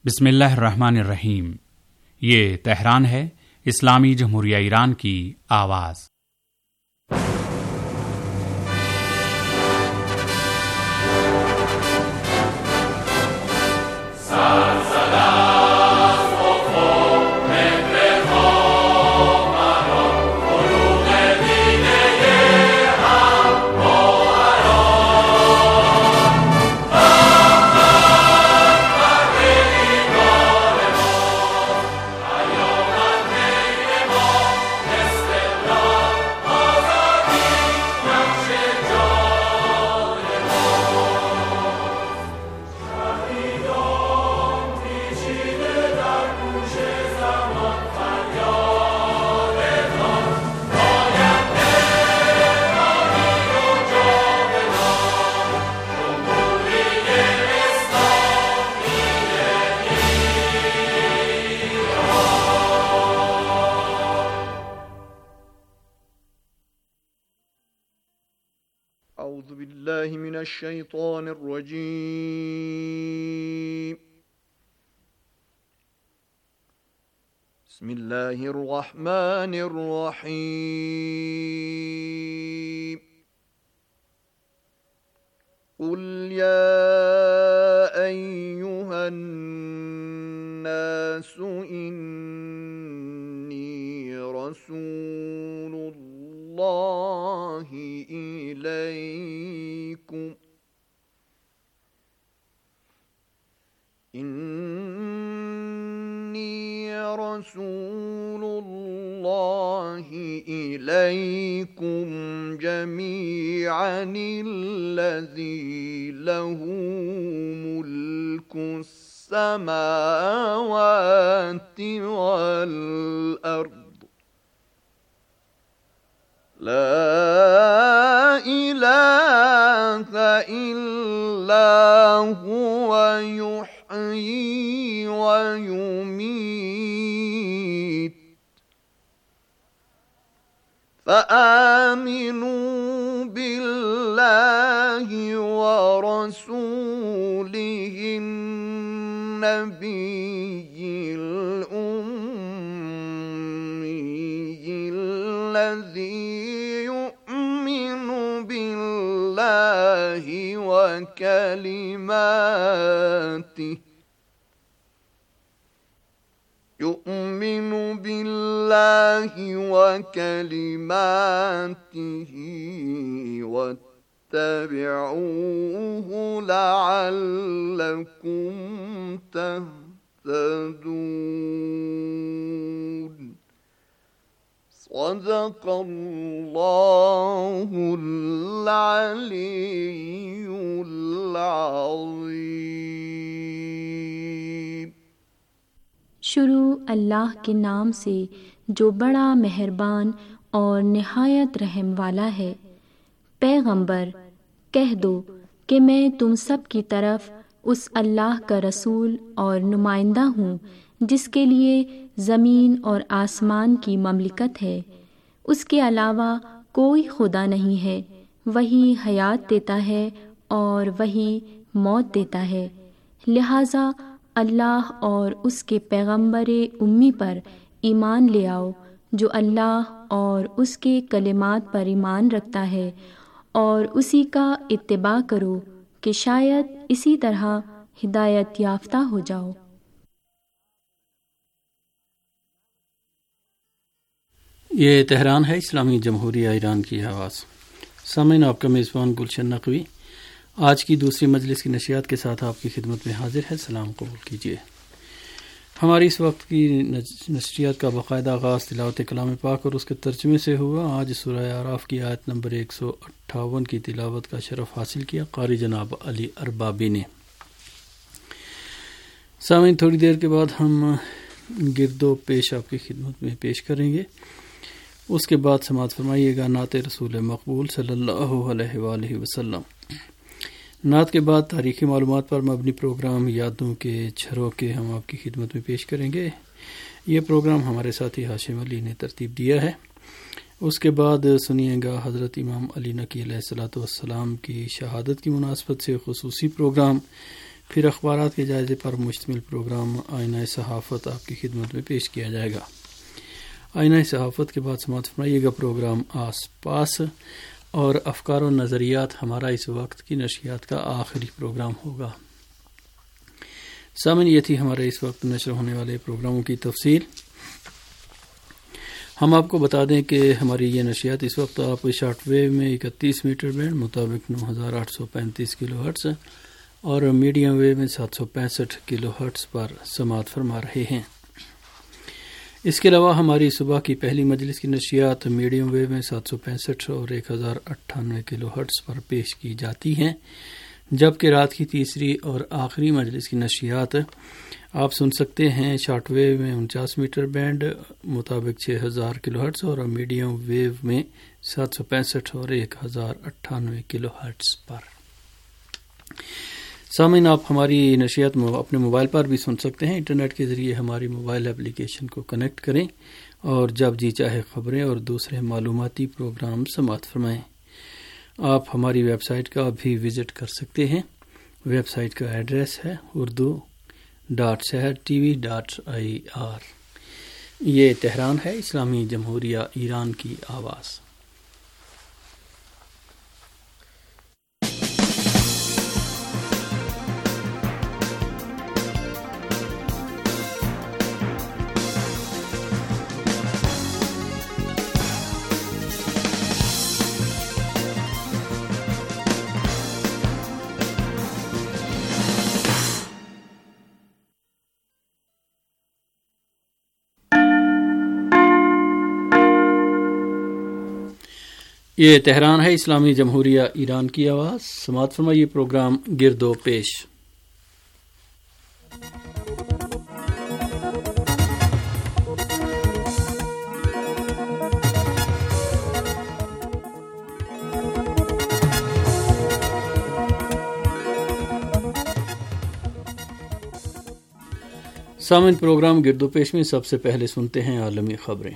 بسم اللہ الرحمن الرحیم۔ یہ تہران ہے، اسلامی جمہوریہ ایران کی آواز۔ اعوذ باللہ من الشیطان الرجیم۔ بسم اللہ الرحمن الرحیم۔ قل یا ایہا الناس انی رسول اللہ إليكم إني رسول الله إليكم جميعا الذي له ملك السماوات والأرض لا إله إلا هو يحيي ويميت فآمنوا بالله ورسوله النبي الأمي الذي يؤمن بالله وكلماته واتبعوه لعلكم تهتدون۔ صدق اللہ العلی العظیم۔ شروع اللہ کے نام سے جو بڑا مہربان اور نہایت رحم والا ہے۔ پیغمبر کہہ دو کہ میں تم سب کی طرف اس اللہ کا رسول اور نمائندہ ہوں جس کے لیے زمین اور آسمان کی مملکت ہے، اس کے علاوہ کوئی خدا نہیں ہے، وہی حیات دیتا ہے اور وہی موت دیتا ہے، لہٰذا اللہ اور اس کے پیغمبر امی پر ایمان لے آؤ جو اللہ اور اس کے کلمات پر ایمان رکھتا ہے، اور اسی کا اتباع کرو کہ شاید اسی طرح ہدایت یافتہ ہو جاؤ۔ یہ تہران ہے، اسلامی جمہوریہ ایران کی آواز۔ سامعین، آپ کا میزبان گلشن نقوی آج کی دوسری مجلس کی نشریات کے ساتھ آپ کی خدمت میں حاضر ہے۔ سلام قبول کیجیے۔ ہماری اس وقت کی نشریات کا باقاعدہ آغاز تلاوت کلام پاک اور اس کے ترجمے سے ہوا۔ آج سورہ اعراف کی آیت نمبر 158 کی تلاوت کا شرف حاصل کیا قاری جناب علی اربابی نے۔ سامعین، تھوڑی دیر کے بعد ہم گرد و پیش آپ کی خدمت میں پیش کریں گے، اس کے بعد سماعت فرمائیے گا نعت رسول مقبول صلی اللہ علیہ وآلہ وسلم۔ نعت کے بعد تاریخی معلومات پر مبنی پروگرام یادوں کے جھروکے ہم آپ کی خدمت میں پیش کریں گے۔ یہ پروگرام ہمارے ساتھی ہاشم علی نے ترتیب دیا ہے۔ اس کے بعد سنیے گا حضرت امام علی نقی علیہ الصلوۃ والسلام کی شہادت کی مناسبت سے خصوصی پروگرام پھر اخبارات کے جائزے پر مشتمل پروگرام آئینہ صحافت آپ کی خدمت میں پیش کیا جائے گا۔ آئینہ صحافت کے بعد سماعت فرمائیے گا پروگرام آس پاس، اور افکار و نظریات ہمارا اس وقت کی نشریات کا آخری پروگرام ہوگا۔ سامعین، یہ تھی ہمارے اس وقت نشر ہونے والے پروگراموں کی تفصیل۔ ہم آپ کو بتا دیں کہ ہماری یہ نشریات اس وقت آپ شارٹ ویو میں 31 میٹر بینڈ مطابق 9835 کلو ہرٹز اور میڈیم ویو میں 765 کلو ہرٹز پر سماعت فرما رہے ہیں۔ اس کے علاوہ ہماری صبح کی پہلی مجلس کی نشریات میڈیم ویو میں 765 اور 1098 کلو ہرٹز پر پیش کی جاتی ہیں، جبکہ رات کی تیسری اور آخری مجلس کی نشریات آپ سن سکتے ہیں شارٹ ویو میں 49 میٹر بینڈ مطابق 6000 کلو ہرٹز اور میڈیم ویو میں 765 اور 1098 کلو ہرٹز پر۔ سامعین، آپ ہماری نشریات اپنے موبائل پر بھی سن سکتے ہیں۔ انٹرنیٹ کے ذریعے ہماری موبائل اپلیکیشن کو کنیکٹ کریں اور جب جی چاہے خبریں اور دوسرے معلوماتی پروگرام سماعت فرمائیں۔ آپ ہماری ویب سائٹ کا بھی وزٹ کر سکتے ہیں۔ ویب سائٹ کا ایڈریس ہے urdu.sehertv.ir۔ یہ تہران ہے، اسلامی جمہوریہ ایران کی آواز۔ یہ تہران ہے، اسلامی جمہوریہ ایران کی آواز۔ سماعت فرمائیے پروگرام گرد و پیش۔ سامعین، پروگرام گرد و پیش میں سب سے پہلے سنتے ہیں عالمی خبریں۔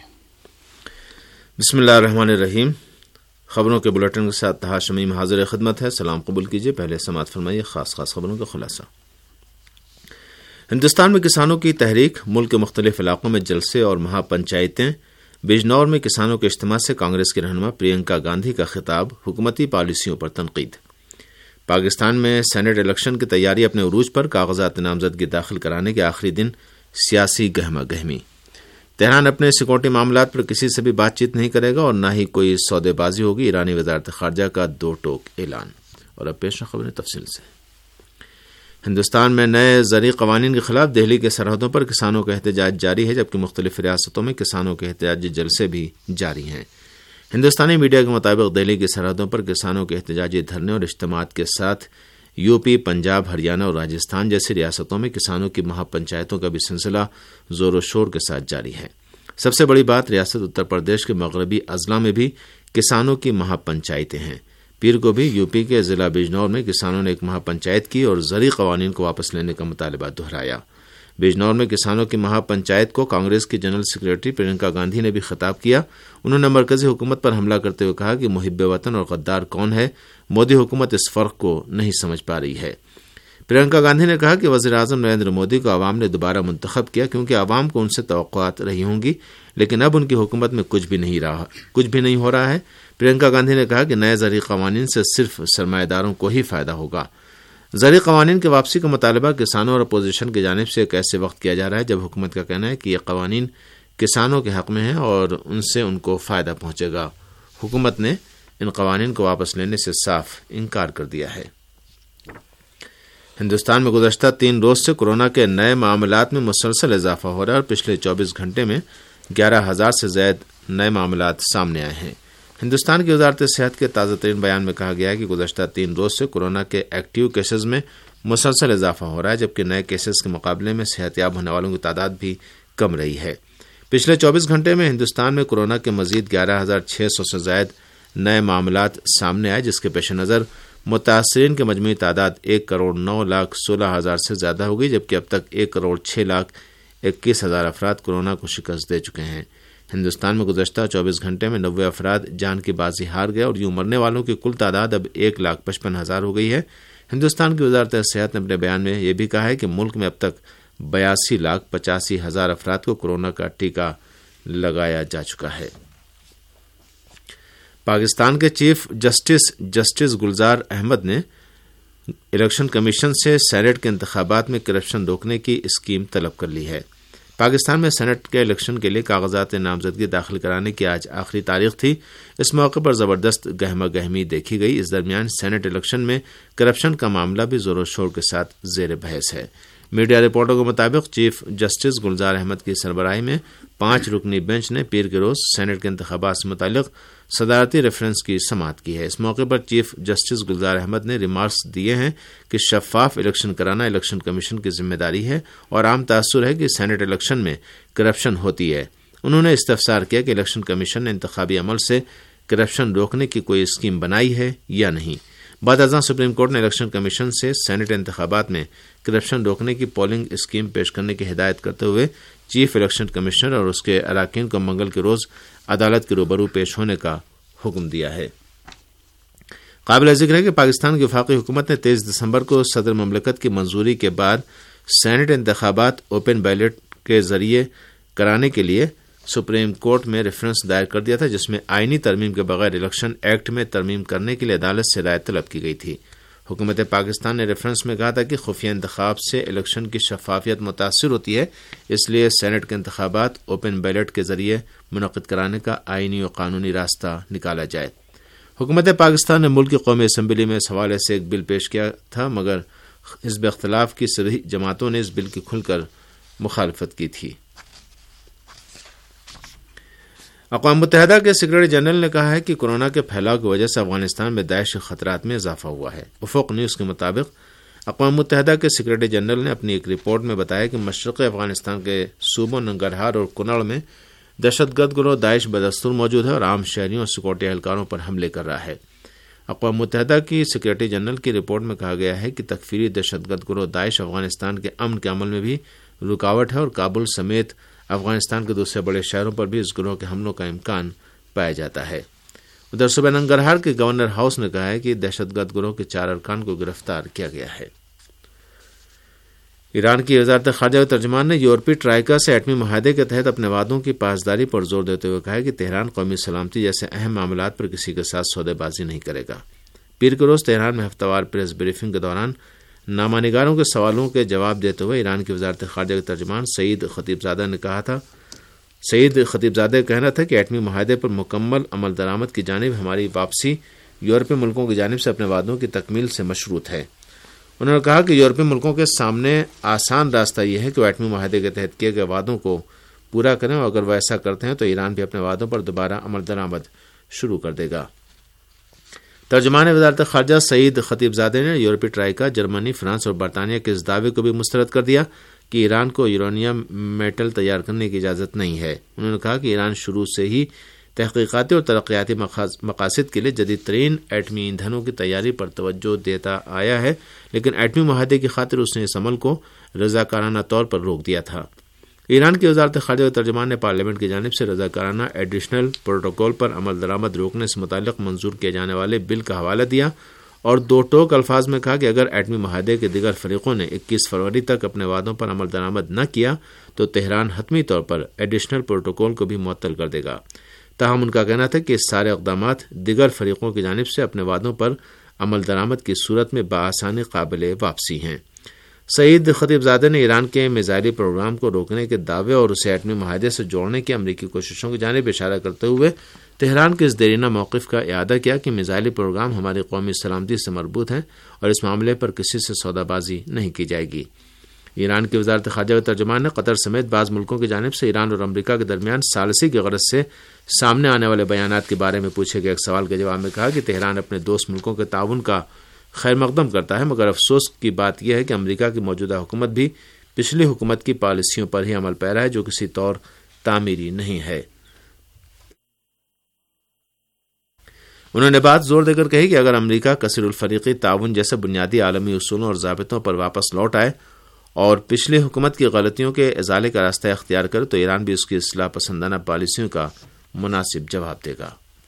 بسم اللہ الرحمن الرحیم۔ خبروں کے بلیٹن کے ساتھ طاہر شمیم حاضر خدمت ہے۔ سلام قبول کیجیے۔ پہلے سماعت فرمائیے خاص خبروں کا خلاصہ۔ ہندوستان میں کسانوں کی تحریک، ملک کے مختلف علاقوں میں جلسے اور مہا پنچایتیں۔ بجنور میں کسانوں کے اجتماع سے کانگریس کی رہنما پرینکا گاندھی کا خطاب، حکومتی پالیسیوں پر تنقید۔ پاکستان میں سینٹ الیکشن کی تیاری اپنے عروج پر، کاغذات نامزدگی داخل کرانے کے آخری دن سیاسی گہما گہمی۔ تہران اپنے سیکورٹی معاملات پر کسی سے بھی بات چیت نہیں کرے گا اور نہ ہی کوئی سودے بازی ہوگی، ایرانی وزارت خارجہ کا دو ٹوک اعلان۔ اور اب پیش خبریں تفصیل سے۔ ہندوستان میں نئے زرعی قوانین کے خلاف دہلی کے سرحدوں پر کسانوں کا احتجاج جاری ہے، جبکہ مختلف ریاستوں میں کسانوں کے احتجاجی جلسے بھی جاری ہیں۔ ہندوستانی میڈیا کے مطابق دہلی کی سرحدوں پر کسانوں کے احتجاجی دھرنے اور اجتماعات کے ساتھ یو پی، پنجاب، ہریانہ اور راجستھان جیسی ریاستوں میں کسانوں کی مہا پنچایتوں کا بھی سلسلہ زور و شور کے ساتھ جاری ہے۔ سب سے بڑی بات، ریاست اتر پردیش کے مغربی اضلاع میں بھی کسانوں کی مہا پنچایتیں ہیں۔ پیر کو بھی یو پی کے ضلع بجنور میں کسانوں نے ایک مہا پنچایت کی اور زرعی قوانین کو واپس لینے کا مطالبہ دہرایا۔ بجنور میں کسانوں کی مہا پنچایت کو کانگریس کی جنرل سیکریٹری پرینکا گاندھی نے بھی خطاب کیا۔ انہوں نے مرکزی حکومت پر حملہ کرتے ہوئے کہا کہ محب وطن اور غدار کون ہے، مودی حکومت اس فرق کو نہیں سمجھ پا رہی ہے۔ پرینکا گاندھی نے کہا کہ وزیراعظم نریندر مودی کو عوام نے دوبارہ منتخب کیا کیونکہ عوام کو ان سے توقعات رہی ہوں گی، لیکن اب ان کی حکومت میں کچھ بھی نہیں ہو رہا ہے۔ پرینکا گاندھی نے کہا کہ نئے زرعی قوانین سے صرف سرمایہ داروں کو ہی فائدہ ہوگا۔ زرعی قوانین کی واپسی کا مطالبہ کسانوں اور اپوزیشن کی جانب سے ایک ایسے وقت کیا جا رہا ہے جب حکومت کا کہنا ہے کہ یہ قوانین کسانوں کے حق میں ہیں اور ان سے ان کو فائدہ پہنچے گا۔ حکومت نے ان قوانین کو واپس لینے سے صاف انکار کر دیا ہے۔ ہندوستان میں گزشتہ 3 روز سے کورونا کے نئے معاملات میں مسلسل اضافہ ہو رہا ہے اور پچھلے 24 گھنٹے میں 11,000 سے زائد نئے معاملات سامنے آئے ہیں۔ ہندوستان کی وزارت صحت کے تازہ ترین بیان میں کہا گیا ہے کہ گزشتہ 3 روز سے کورونا کے ایکٹیو کیسز میں مسلسل اضافہ ہو رہا ہے، جبکہ نئے کیسز کے مقابلے میں صحت یاب ہونے والوں کی تعداد بھی کم رہی ہے۔ پچھلے 24 گھنٹے میں ہندوستان میں کورونا کے مزید 11,600 سے زائد نئے معاملات سامنے آئے، جس کے پیش نظر متاثرین کی مجموعی تعداد 1,09,16,000 سے زیادہ ہو گئی، جبکہ اب تک 1,06,21,000 افراد کورونا کو شکست دے چکے ہیں۔ ہندوستان میں گزشتہ 24 گھنٹے میں 90 افراد جان کی بازی ہار گئے اور یوں مرنے والوں کی کل تعداد اب 1,55,000 ہو گئی ہے۔ ہندوستان کی وزارت صحت نے اپنے بیان میں یہ بھی کہا ہے کہ ملک میں اب تک 82,85,000 افراد کو کورونا کا ٹیکہ لگایا جا چکا ہے۔ پاکستان کے چیف جسٹس گلزار احمد نے الیکشن کمیشن سے سینیٹ کے انتخابات میں کرپشن روکنے کی اسکیم طلب کر لی ہے۔ پاکستان میں سینیٹ کے الیکشن کے لیے کاغذات نامزدگی داخل کرانے کی آج آخری تاریخ تھی۔ اس موقع پر زبردست گہما گہمی دیکھی گئی۔ اس درمیان سینیٹ الیکشن میں کرپشن کا معاملہ بھی زور و شور کے ساتھ زیر بحث ہے۔ میڈیا رپورٹوں کے مطابق چیف جسٹس گلزار احمد کی سربراہی میں 5 رکنی بینچ نے پیر کے روز سینیٹ کے انتخابات سے متعلق صدارتی ریفرنس کی سماعت کی ہے۔ اس موقع پر چیف جسٹس گلزار احمد نے ریمارکس دیے ہیں کہ شفاف الیکشن کرانا الیکشن کمیشن کی ذمہ داری ہے اور عام تاثر ہے کہ سینیٹ الیکشن میں کرپشن ہوتی ہے۔ انہوں نے استفسار کیا کہ الیکشن کمیشن نے انتخابی عمل سے کرپشن روکنے کی کوئی اسکیم بنائی ہے یا نہیں۔ بعد ازاں سپریم کورٹ نے الیکشن کمیشن سے سینیٹ انتخابات میں کرپشن روکنے کی پولنگ اسکیم پیش کرنے کی ہدایت کرتے ہوئے چیف الیکشن کمشنر اور اس کے اراکین کو منگل کے روز عدالت کے روبرو پیش ہونے کا حکم دیا ہے۔ قابل ذکر ہے کہ پاکستان کی وفاقی حکومت نے 23 دسمبر کو صدر مملکت کی منظوری کے بعد سینیٹ انتخابات اوپن بیلٹ کے ذریعے کرانے کے لیے سپریم کورٹ میں ریفرنس دائر کر دیا تھا، جس میں آئینی ترمیم کے بغیر الیکشن ایکٹ میں ترمیم کرنے کے لیے عدالت سے رائے طلب کی گئی تھی۔ حکومت پاکستان نے ریفرنس میں کہا تھا کہ خفیہ انتخاب سے الیکشن کی شفافیت متاثر ہوتی ہے، اس لیے سینیٹ کے انتخابات اوپن بیلٹ کے ذریعے منعقد کرانے کا آئینی و قانونی راستہ نکالا جائے۔ حکومت پاکستان نے ملک کی قومی اسمبلی میں اس حوالے سے ایک بل پیش کیا تھا، مگر حزب اختلاف کی صریح جماعتوں نے اس بل کی کھل کر مخالفت کی تھی۔ اقوام متحدہ کے سیکرٹری جنرل نے کہا ہے کہ کورونا کے پھیلاؤ کی وجہ سے افغانستان میں داعش کے خطرات میں اضافہ ہوا ہے۔ افق نیوز کے مطابق اقوام متحدہ کے سیکرٹری جنرل نے اپنی ایک رپورٹ میں بتایا کہ مشرقی افغانستان کے صوبوں ننگرہار اور کنڑ میں دہشت گرد گروہ داعش بدستور موجود ہے اور عام شہریوں اور سیکورٹی اہلکاروں پر حملے کر رہا ہے۔ اقوام متحدہ کی سیکرٹری جنرل کی رپورٹ میں کہا گیا ہے کہ تکفیری دہشت گرد گروہ داعش افغانستان کے امن کے عمل میں بھی رکاوٹ ہے اور کابل سمیت افغانستان کے دوسرے بڑے شہروں پر بھی اس گروہ کے حملوں کا امکان پایا جاتا ہے۔ ادھر صوبہ ننگرہار کے گورنر ہاؤس نے کہا ہے کہ دہشت گرد گروہ کے 4 ارکان کو گرفتار کیا گیا ہے۔ ایران کی وزارت خارجہ کے ترجمان نے یورپی ٹرائیکا سے ایٹمی معاہدے کے تحت اپنے وعدوں کی پاسداری پر زور دیتے ہوئے کہا ہے کہ تہران قومی سلامتی جیسے اہم معاملات پر کسی کے ساتھ سودے بازی نہیں کرے گا۔ پیر کے روز تہران میں ہفتہ وار پریس بریفنگ کے دوران نامہ نگاروں کے سوالوں کے جواب دیتے ہوئے ایران کی وزارت خارجہ کے ترجمان سعید خطیبزادہ نے کہا تھا کہنا تھا کہ ایٹمی معاہدے پر مکمل عمل درآمد کی جانب ہماری واپسی یورپی ملکوں کی جانب سے اپنے وعدوں کی تکمیل سے مشروط ہے۔ انہوں نے کہا کہ یورپی ملکوں کے سامنے آسان راستہ یہ ہے کہ وہ ایٹمی معاہدے کے تحت کیے گئے وعدوں کو پورا کریں اور اگر وہ ایسا کرتے ہیں تو ایران بھی اپنے وعدوں پر دوبارہ عمل درآمد شروع کر دے گا۔ ترجمان وزارت خارجہ سعید خطیبزادہ نے یورپی ٹرائیکا، جرمنی، فرانس اور برطانیہ کے اس دعوے کو بھی مسترد کر دیا کہ ایران کو یورینیم میٹل تیار کرنے کی اجازت نہیں ہے۔ انہوں نے کہا کہ ایران شروع سے ہی تحقیقاتی اور ترقیاتی مقاصد کے لیے جدید ترین ایٹمی ایندھنوں کی تیاری پر توجہ دیتا آیا ہے، لیکن ایٹمی معاہدے کی خاطر اس نے اس عمل کو رضاکارانہ طور پر روک دیا تھا۔ ایران کی وزارت خارجہ کے ترجمان نے پارلیمنٹ کی جانب سے رضاکارانہ ایڈیشنل پروٹوکول پر عمل درآمد روکنے سے متعلق منظور کیے جانے والے بل کا حوالہ دیا اور 2 ٹوک الفاظ میں کہا کہ اگر ایٹمی معاہدے کے دیگر فریقوں نے 21 فروری تک اپنے وعدوں پر عمل درآمد نہ کیا تو تہران حتمی طور پر ایڈیشنل پروٹوکول کو بھی معطل کر دے گا۔ تاہم ان کا کہنا تھا کہ اس سارے اقدامات دیگر فریقوں کی جانب سے اپنے وعدوں پر عمل درآمد کی صورت میں بآسانی قابل واپسی ہیں۔ سعید خطیبزادہ نے ایران کے میزائلی پروگرام کو روکنے کے دعوے اور اسے ایٹمی معاہدے سے جوڑنے کی امریکی کوششوں کی جانب اشارہ کرتے ہوئے تہران کے اس دیرینہ موقف کا اعادہ کیا کہ میزائلی پروگرام ہماری قومی سلامتی سے مربوط ہے اور اس معاملے پر کسی سے سودا بازی نہیں کی جائے گی۔ ایران کی وزارت خارجہ کے ترجمان نے قطر سمیت بعض ملکوں کی جانب سے ایران اور امریکہ کے درمیان ثالثی کی غرض سے سامنے آنے والے بیانات کے بارے میں پوچھے گئے ایک سوال کے جواب میں کہا کہ تہران اپنے دوست ملکوں کے تعاون کا خیر مقدم کرتا ہے، مگر افسوس کی بات یہ ہے کہ امریکہ کی موجودہ حکومت بھی پچھلی حکومت کی پالیسیوں پر ہی عمل پیرا ہے جو کسی طور تعمیری نہیں ہے۔ انہوں نے بات زور دے کر کہی کہ اگر امریکہ کثیر الفریقی تعاون جیسے بنیادی عالمی اصولوں اور ضابطوں پر واپس لوٹ آئے اور پچھلی حکومت کی غلطیوں کے ازالے کا راستہ اختیار کرے تو ایران بھی اس کی اصلاح پسندانہ پالیسیوں کا مناسب جواب دے گا۔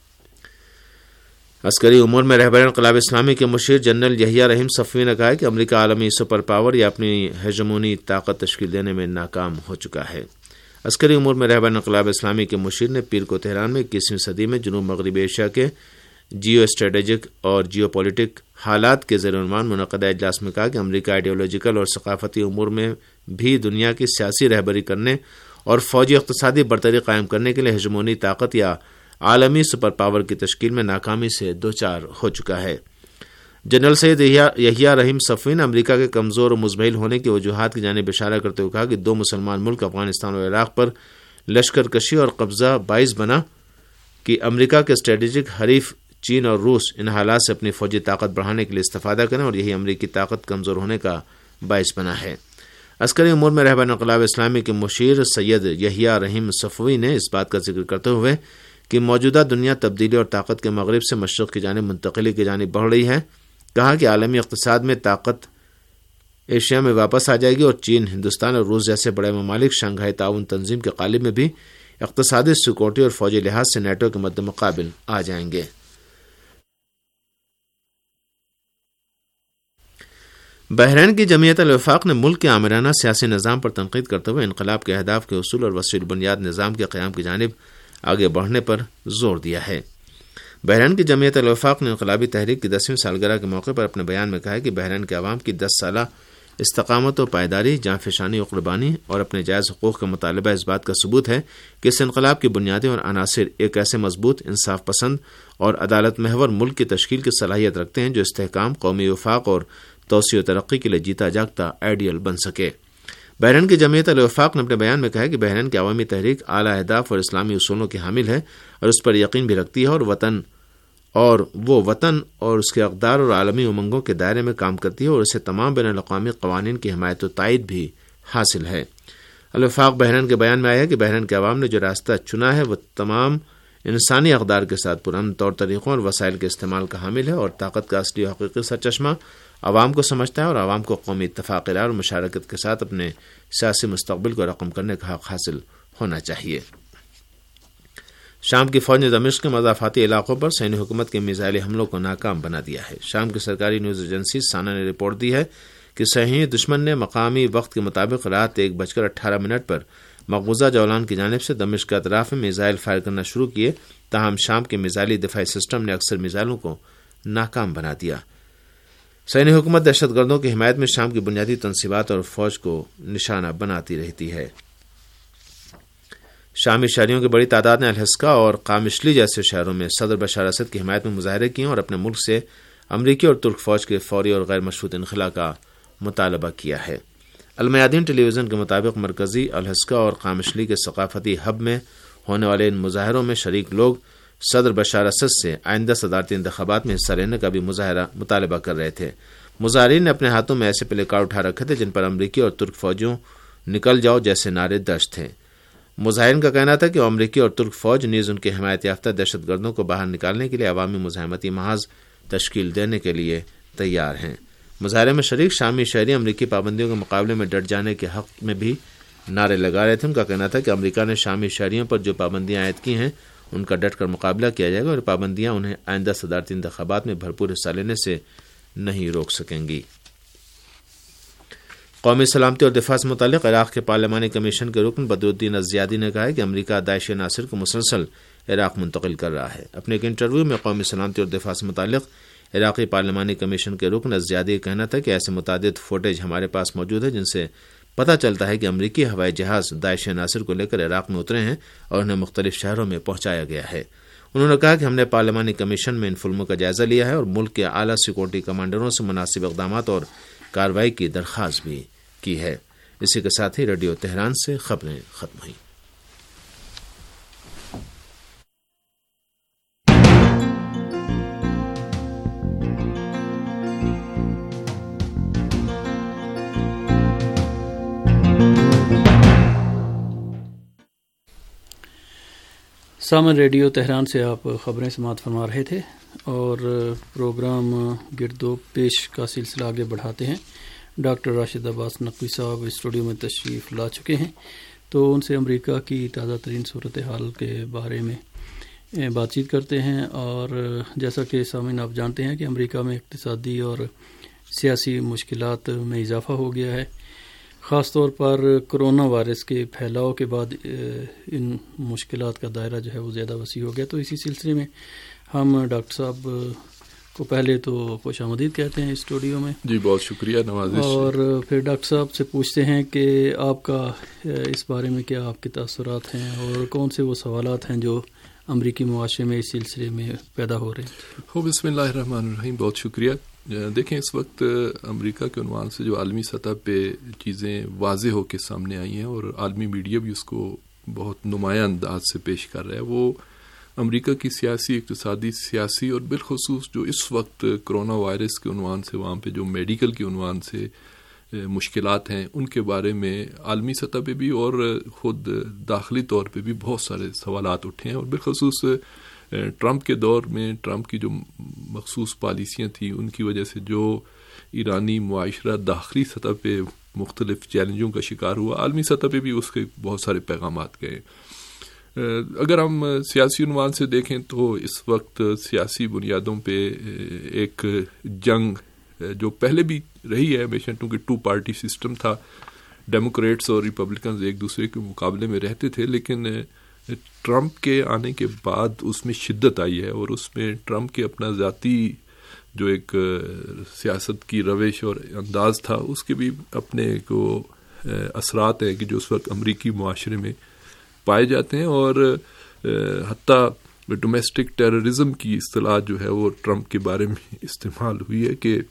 عسکری امور میں رہبر انقلاب اسلامی کے مشیر جنرل یحییٰ رحیم صفوی نے کہا ہے کہ امریکہ عالمی سپر پاور یا اپنی ہیجمونی طاقت تشکیل دینے میں ناکام ہو چکا ہے۔ عسکری امور میں رہبر انقلاب اسلامی کے مشیر نے پیر کو تہران میں 21ویں صدی میں جنوب مغربی ایشیا کے جیو اسٹریٹجک اور جیو پولیٹک حالات کے زیر عنوان منعقدہ اجلاس میں کہا کہ امریکہ آئیڈیالوجیکل اور ثقافتی امور میں بھی دنیا کی سیاسی رہبری کرنے اور فوجی اقتصادی برتری قائم کرنے کے لیے ہیجمونی طاقت یا عالمی سپر پاور کی تشکیل میں ناکامی سے دوچار ہو چکا ہے۔ جنرل سید یحییٰ رحیم صفوی نے امریکہ کے کمزور و مزمحل ہونے کی وجوہات کی جانب اشارہ کرتے ہوئے کہا کہ دو مسلمان ملک افغانستان اور عراق پر لشکر کشی اور قبضہ باعث بنا کہ امریکہ کے اسٹریٹجک حریف چین اور روس ان حالات سے اپنی فوجی طاقت بڑھانے کے لیے استفادہ کریں اور یہی امریکی طاقت کمزور ہونے کا باعث بنا ہے۔ عسکری امور میں رہبر انقلاب اسلامی کے مشیر سید یحییٰ رحیم صفوی نے اس بات کا ذکر کرتے ہوئے کہ موجودہ دنیا تبدیلی اور طاقت کے مغرب سے مشرق کی جانب منتقلی کی جانب بڑھ رہی ہے، کہا کہ عالمی اقتصاد میں طاقت ایشیا میں واپس آ جائے گی اور چین، ہندوستان اور روس جیسے بڑے ممالک شنگھائی تعاون تنظیم کے قالب میں بھی اقتصادی سیکورٹی اور فوجی لحاظ سے نیٹو کے مد مقابل آ جائیں گے۔ بحرین کی جمعیت الوفاق نے ملک کے آمرانہ سیاسی نظام پر تنقید کرتے ہوئے انقلاب کے اہداف کے اصول اور وسیع البنیاد نظام کے قیام کی جانب آگے بڑھنے پر زور دیا ہے۔ بحرین کی جمعیت الوفاق نے انقلابی تحریک کی 10ویں سالگرہ کے موقع پر اپنے بیان میں کہا ہے کہ بحرین کے عوام کی 10 سالہ استقامت و پائیداری، جانفشانی و قربانی اور اپنے جائز حقوق کا مطالبہ اس بات کا ثبوت ہے کہ اس انقلاب کی بنیادیں اور عناصر ایک ایسے مضبوط، انصاف پسند اور عدالت محور ملک کی تشکیل کی صلاحیت رکھتے ہیں جو استحکام، قومی وفاق اور توسیع و ترقی کے لیے جیتا جاگتا آئیڈیل بن سکے۔ بحرین کی جمعیت الوفاق نے اپنے بیان میں کہا ہے کہ بحرین کی عوامی تحریک اعلیٰ اہداف اور اسلامی اصولوں کی حامل ہے اور اس پر یقین بھی رکھتی ہے اور وہ وطن اور اس کے اقدار اور عالمی امنگوں کے دائرے میں کام کرتی ہے اور اسے تمام بین الاقوامی قوانین کی حمایت و تائید بھی حاصل ہے۔ الوفاق بحرین کے بیان میں آیا ہے کہ بحرین کے عوام نے جو راستہ چنا ہے وہ تمام انسانی اقدار کے ساتھ پرامن طور طریقوں اور وسائل کے استعمال کا حامل ہے اور طاقت کا اصلی و حقیقی سرچشمہ عوام کو سمجھتا ہے اور عوام کو قومی اتفاق رائے اور مشارکت کے ساتھ اپنے سیاسی مستقبل کو رقم کرنے کا حق حاصل ہونا چاہیے۔ شام کی فوج نے دمشق کے مضافاتی علاقوں پر سینی حکومت کے میزائلی حملوں کو ناکام بنا دیا ہے۔ شام کی سرکاری نیوز ایجنسی سانا نے رپورٹ دی ہے کہ صہیونی دشمن نے مقامی وقت کے مطابق رات 1:18 پر مقبوضہ جولان کی جانب سے دمشق کے اطراف میں میزائل فائر کرنا شروع کیے، تاہم شام کے میزائلی دفاعی سسٹم نے اکثر میزائلوں کو ناکام بنا دیا۔ صہیونی حکومت دہشت گردوں کی حمایت میں شام کی بنیادی تنصیبات اور فوج کو نشانہ بناتی رہتی ہے۔ شامی شہریوں کی بڑی تعداد نے الحسکا اور قامشلی جیسے شہروں میں صدر بشار اسد کی حمایت میں مظاہرے کیے اور اپنے ملک سے امریکی اور ترک فوج کے فوری اور غیر مشروط انخلا کا مطالبہ کیا ہے۔ المیادین ٹیلی ویژن کے مطابق مرکزی الحسکا اور قامشلی کے ثقافتی ہب میں ہونے والے ان مظاہروں میں شریک لوگ صدر بشار اسد سے آئندہ صدارتی انتخابات میں حصہ لینے کا بھی مطالبہ کر رہے تھے۔ مظاہرین نے اپنے ہاتھوں میں ایسے پلے کارڈ اٹھا رکھے تھے جن پر امریکی اور ترک فوجیوں نکل جاؤ جیسے نعرے درج تھے۔ مظاہرین کا کہنا تھا کہ امریکی اور ترک فوج نیز ان کے حمایت یافتہ دہشت گردوں کو باہر نکالنے کے لیے عوامی مزاحمتی محاذ تشکیل دینے کے لیے تیار ہیں۔ مظاہرے میں شریک شامی شہری امریکی پابندیوں کے مقابلے میں ڈٹ جانے کے حق میں بھی نعرے لگا رہے تھے۔ ان کا کہنا تھا کہ امریکہ نے شامی شہریوں پر جو پابندیاں عائد کی ہیں ان کا ڈٹ کر مقابلہ کیا جائے گا اور پابندیاں انہیں آئندہ صدارتی انتخابات میں بھرپور حصہ لینے سے نہیں روک سکیں گی۔ قومی سلامتی اور دفاع سے متعلق عراق کے پارلیمانی کمیشن کے رکن بدرالدین الزیادی نے کہا ہے کہ امریکہ داعش عناصر کو مسلسل عراق منتقل کر رہا ہے۔ اپنے ایک انٹرویو میں قومی سلامتی اور دفاع سے متعلق عراقی پارلیمانی کمیشن کے رکن الزیادی کا کہنا تھا کہ ایسے متعدد فوٹیج ہمارے پاس موجود ہے جن سے پتہ چلتا ہے کہ امریکی ہوائی جہاز داعش عناصر کو لے کر عراق میں اترے ہیں اور انہیں مختلف شہروں میں پہنچایا گیا ہے۔ انہوں نے کہا کہ ہم نے پارلیمانی کمیشن میں ان فلموں کا جائزہ لیا ہے اور ملک کے اعلیٰ سیکورٹی کمانڈروں سے مناسب اقدامات اور کارروائی کی درخواست بھی کی ہے۔ اسی کے ساتھ ہی ریڈیو تہران سے خبریں ختم ہوئیں۔ سامن ریڈیو تہران سے آپ خبریں سماعت فرما رہے تھے اور پروگرام گرد و پیش کا سلسلہ آگے بڑھاتے ہیں۔ ڈاکٹر راشد عباس نقوی صاحب اسٹوڈیو میں تشریف لا چکے ہیں، تو ان سے امریکہ کی تازہ ترین صورتحال کے بارے میں بات چیت کرتے ہیں۔ اور جیسا کہ سامعین آپ جانتے ہیں کہ امریکہ میں اقتصادی اور سیاسی مشکلات میں اضافہ ہو گیا ہے، خاص طور پر کرونا وائرس کے پھیلاؤ کے بعد ان مشکلات کا دائرہ جو ہے وہ زیادہ وسیع ہو گیا۔ تو اسی سلسلے میں ہم ڈاکٹر صاحب کو پہلے تو خوش آمدید کہتے ہیں اسٹوڈیو میں۔ جی بہت شکریہ نوازش۔ اور پھر ڈاکٹر صاحب سے پوچھتے ہیں کہ آپ کا اس بارے میں کیا آپ کے تاثرات ہیں اور کون سے وہ سوالات ہیں جو امریکی معاشرے میں اس سلسلے میں پیدا ہو رہے ہیں۔ بسم اللہ الرحمن الرحیم، بہت شکریہ۔ دیکھیں اس وقت امریکہ کے عنوان سے جو عالمی سطح پہ چیزیں واضح ہو کے سامنے آئی ہیں اور عالمی میڈیا بھی اس کو بہت نمایاں انداز سے پیش کر رہا ہے، وہ امریکہ کی سیاسی، اقتصادی، سیاسی اور بالخصوص جو اس وقت کرونا وائرس کے عنوان سے وہاں پہ جو میڈیکل کے عنوان سے مشکلات ہیں ان کے بارے میں عالمی سطح پہ بھی اور خود داخلی طور پہ بھی بہت سارے سوالات اٹھے ہیں، اور بالخصوص ٹرمپ کے دور میں ٹرمپ کی جو مخصوص پالیسیاں تھیں ان کی وجہ سے جو ایرانی معاشرہ داخلی سطح پہ مختلف چیلنجوں کا شکار ہوا، عالمی سطح پہ بھی اس کے بہت سارے پیغامات گئے۔ اگر ہم سیاسی عنوان سے دیکھیں تو اس وقت سیاسی بنیادوں پہ ایک جنگ جو پہلے بھی رہی ہے ہمیشہ، کیونکہ 2 پارٹی سسٹم تھا، ڈیموکریٹس اور ریپبلکنز ایک دوسرے کے مقابلے میں رہتے تھے، لیکن ٹرمپ کے آنے کے بعد اس میں شدت آئی ہے، اور اس میں ٹرمپ کے اپنا ذاتی جو ایک سیاست کی روش اور انداز تھا اس کے بھی اپنے کو اثرات ہیں کہ جو اس وقت امریکی معاشرے میں پائے جاتے ہیں، اور حتیٰ ڈومیسٹک ٹیررزم کی اصطلاح جو ہے وہ ٹرمپ کے بارے میں استعمال ہوئی ہے کہ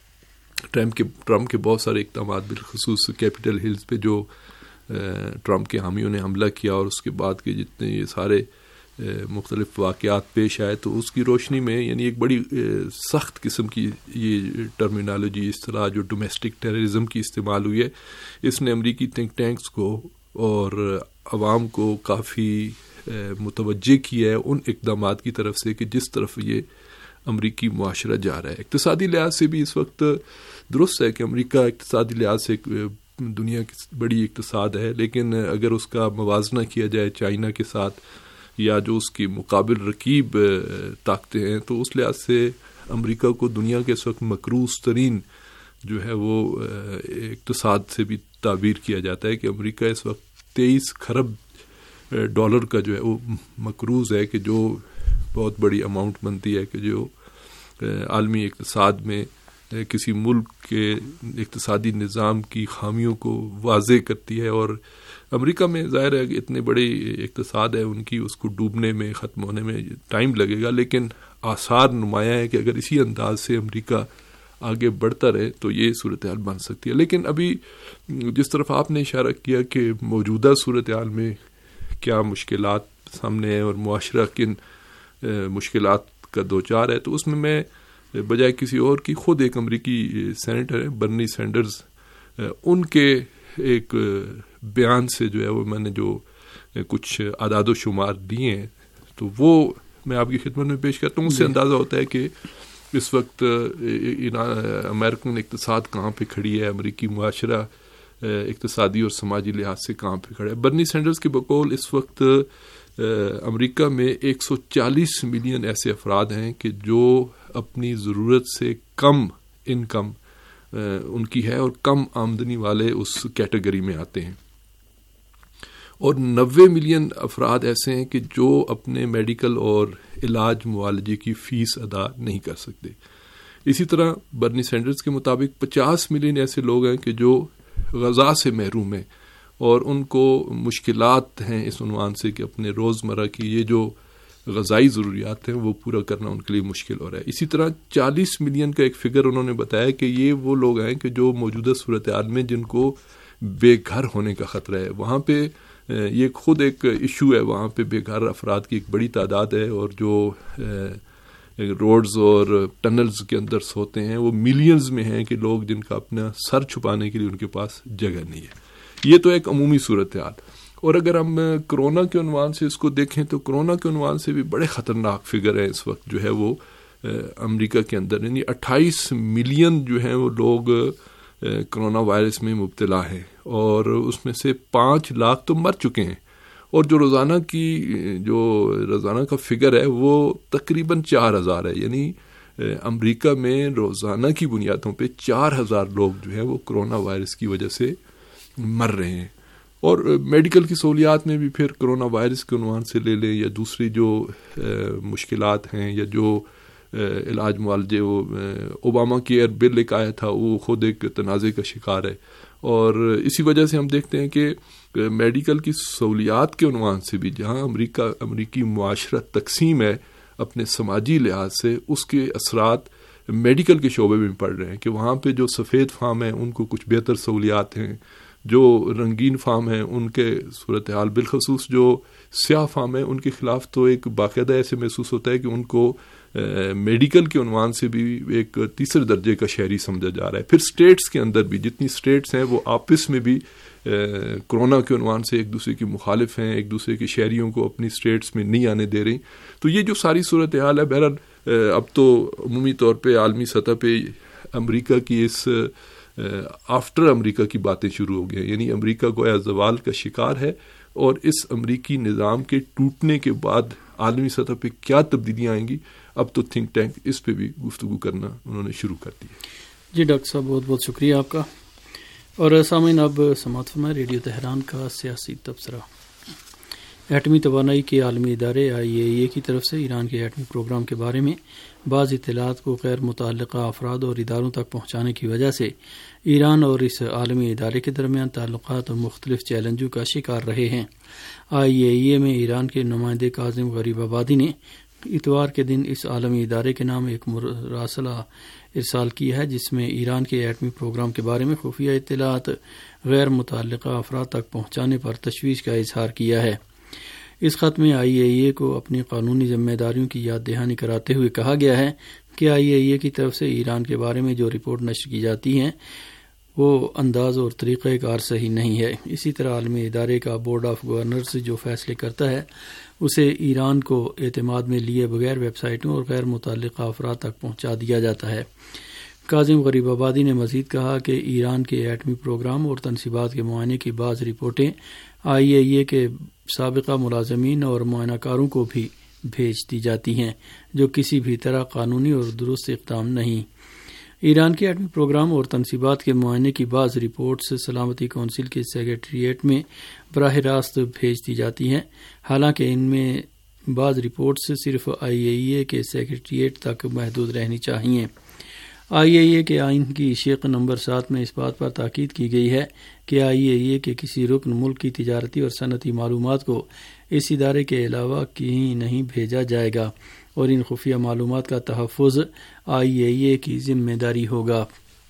ٹرمپ کے بہت سارے اقدامات بالخصوص کیپٹل ہلز پہ جو ٹرمپ کے حامیوں نے حملہ کیا اور اس کے بعد کے جتنے یہ سارے مختلف واقعات پیش آئے، تو اس کی روشنی میں یعنی ایک بڑی سخت قسم کی یہ ٹرمینالوجی اصطلاح جو ڈومیسٹک ٹیررزم کی استعمال ہوئی ہے، اس نے امریکی تھنک ٹینکس کو اور عوام کو کافی متوجہ کیا ہے ان اقدامات کی طرف سے کہ جس طرف یہ امریکی معاشرہ جا رہا ہے۔ اقتصادی لحاظ سے بھی اس وقت درست ہے کہ امریکہ اقتصادی لحاظ سے دنیا کی بڑی اقتصاد ہے، لیکن اگر اس کا موازنہ کیا جائے چائنا کے ساتھ یا جو اس کی مقابل رقیب طاقتیں ہیں، تو اس لحاظ سے امریکہ کو دنیا کے اس وقت مقروض ترین جو ہے وہ اقتصاد سے بھی تعبیر کیا جاتا ہے کہ امریکہ اس وقت 23 خرب ڈالر کا جو ہے وہ مقروض ہے، کہ جو بہت بڑی اماؤنٹ بنتی ہے کہ جو عالمی اقتصاد میں کسی ملک کے اقتصادی نظام کی خامیوں کو واضح کرتی ہے۔ اور امریکہ میں ظاہر ہے کہ اتنے بڑے اقتصاد ہے ان کی، اس کو ڈوبنے میں ختم ہونے میں ٹائم لگے گا، لیکن آثار نمایاں ہے کہ اگر اسی انداز سے امریکہ آگے بڑھتا رہے تو یہ صورتحال بن سکتی ہے۔ لیکن ابھی جس طرف آپ نے اشارہ کیا کہ موجودہ صورتحال میں کیا مشکلات سامنے ہیں اور معاشرہ کن مشکلات کا دوچار ہے، تو اس میں بجائے کسی اور کی خود ایک امریکی سینیٹر ہیں برنی سینڈرز، ان کے ایک بیان سے جو ہے وہ میں نے جو کچھ اعداد و شمار دیے ہیں تو وہ میں آپ کی خدمت میں پیش کرتا ہوں۔ اس سے اندازہ ہوتا ہے کہ اس وقت امریکن اقتصاد کہاں پہ کھڑی ہے، امریکی معاشرہ اقتصادی اور سماجی لحاظ سے کہاں پہ کھڑا ہے۔ برنی سینڈرز کے بقول اس وقت امریکہ میں 140 ملین ایسے افراد ہیں کہ جو اپنی ضرورت سے کم انکم ان کی ہے اور کم آمدنی والے اس کیٹیگری میں آتے ہیں، اور 90 ملین افراد ایسے ہیں کہ جو اپنے میڈیکل اور علاج معالجے کی فیس ادا نہیں کر سکتے۔ اسی طرح برنی سینڈرز کے مطابق 50 ملین ایسے لوگ ہیں کہ جو غذا سے محروم ہیں اور ان کو مشکلات ہیں اس عنوان سے کہ اپنے روزمرہ کی یہ جو غذائی ضروریات ہیں وہ پورا کرنا ان کے لیے مشکل ہو رہا ہے۔ اسی طرح 40 ملین کا ایک فگر انہوں نے بتایا کہ یہ وہ لوگ ہیں کہ جو موجودہ صورتحال میں جن کو بے گھر ہونے کا خطرہ ہے۔ وہاں پہ یہ خود ایک ایشو ہے، وہاں پہ بے گھر افراد کی ایک بڑی تعداد ہے، اور جو روڈز اور ٹنلز کے اندر سوتے ہیں وہ ملینز میں ہیں کہ لوگ جن کا اپنا سر چھپانے کے لیے ان کے پاس جگہ نہیں ہے۔ یہ تو ایک عمومی صورتحال۔ اور اگر ہم کرونا کے عنوان سے اس کو دیکھیں تو کرونا کے عنوان سے بھی بڑے خطرناک فگر ہیں اس وقت جو ہے وہ امریکہ کے اندر، یعنی 28 ملین جو ہیں وہ لوگ کرونا وائرس میں مبتلا ہیں، اور اس میں سے 5 لاکھ تو مر چکے ہیں، اور جو روزانہ کا فگر ہے وہ تقریباً 4000 ہے، یعنی امریکہ میں روزانہ کی بنیادوں پہ 4000 لوگ جو ہیں وہ کرونا وائرس کی وجہ سے مر رہے ہیں۔ اور میڈیکل کی سہولیات میں بھی پھر کرونا وائرس کے عنوان سے لے لیں یا دوسری جو مشکلات ہیں یا جو علاج معالجے، وہ اوباما کیئر بل ایک آیا تھا، وہ خود ایک تنازع کا شکار ہے، اور اسی وجہ سے ہم دیکھتے ہیں کہ میڈیکل کی سہولیات کے عنوان سے بھی جہاں امریکی معاشرت تقسیم ہے اپنے سماجی لحاظ سے، اس کے اثرات میڈیکل کے شعبے میں پڑ رہے ہیں کہ وہاں پہ جو سفید فام ہیں ان کو کچھ بہتر سہولیات ہیں، جو رنگین فام ہیں ان کے صورتحال، بالخصوص جو سیاہ فام ہیں ان کے خلاف تو ایک باقاعدہ ایسے محسوس ہوتا ہے کہ ان کو میڈیکل کے عنوان سے بھی ایک تیسرے درجے کا شہری سمجھا جا رہا ہے۔ پھر سٹیٹس کے اندر بھی جتنی سٹیٹس ہیں وہ آپس میں بھی کرونا کے عنوان سے ایک دوسرے کی مخالف ہیں، ایک دوسرے کے شہریوں کو اپنی سٹیٹس میں نہیں آنے دے رہی۔ تو یہ جو ساری صورتحال ہے، بہرحال اب تو عمومی طور پہ عالمی سطح پہ امریکہ کی آفٹر امریکہ کی باتیں شروع ہو گئی ہیں، یعنی امریکہ گویا زوال کا شکار ہے، اور اس امریکی نظام کے ٹوٹنے کے بعد عالمی سطح پہ کیا تبدیلیاں آئیں گی، اب تو تھنک ٹینک اس پہ بھی گفتگو کرنا انہوں نے شروع کر دی۔ جی ڈاکٹر صاحب، بہت بہت شکریہ آپ کا۔ اور سامعین، اب سماعت فرمائیں ریڈیو تہران کا سیاسی تبصرہ۔ ایٹمی توانائی کے عالمی ادارے IAEA کی طرف سے ایران کے ایٹمی پروگرام کے بارے میں بعض اطلاعات کو غیر متعلقہ افراد اور اداروں تک پہنچانے کی وجہ سے ایران اور اس عالمی ادارے کے درمیان تعلقات مختلف چیلنجوں کا شکار رہے ہیں۔ IAEA میں ایران کے نمائندے کاظم غریب آبادی نے اتوار کے دن اس عالمی ادارے کے نام ایک مراسلہ ارسال کیا ہے، جس میں ایران کے ایٹمی پروگرام کے بارے میں خفیہ اطلاعات غیر متعلقہ افراد تک پہنچانے پر تشویش کا اظہار کیا ہے۔ اس خط میں IAEA کو اپنی قانونی ذمہ داریوں کی یاد دہانی کراتے ہوئے کہا گیا ہے کہ IAEA کی طرف سے ایران کے بارے میں جو رپورٹ نشر کی جاتی ہیں وہ انداز اور طریقہ کار صحیح نہیں ہے۔ اسی طرح عالمی ادارے کا بورڈ آف گورنرز جو فیصلے کرتا ہے اسے ایران کو اعتماد میں لیے بغیر ویب سائٹوں اور غیر متعلقہ افراد تک پہنچا دیا جاتا ہے۔ کاظم غریب آبادی نے مزید کہا کہ ایران کے ایٹمی پروگرام اور تنصیبات کے معائنے کی بعض رپورٹیں IAEA کے سابقہ ملازمین اور معائنہ کاروں کو بھی بھیج دی جاتی ہیں، جو کسی بھی طرح قانونی اور درست اقدام نہیں۔ ایران کے ایٹمی پروگرام اور تنصیبات کے معائنے کی بعض رپورٹس سلامتی کونسل کے سیکریٹریٹ میں براہ راست بھیج دی جاتی ہیں، حالانکہ ان میں بعض رپورٹس صرف IAEA کے سیکریٹریٹ تک محدود رہنی چاہیے۔ IAEA کے آئین کی شق نمبر 7 میں اس بات پر تاکید کی گئی ہے کہ IAEA کے کسی رکن ملک کی تجارتی اور صنعتی معلومات کو اس ادارے کے علاوہ کہیں نہیں بھیجا جائے گا، اور ان خفیہ معلومات کا تحفظ IAEA کی ذمہ داری ہوگا۔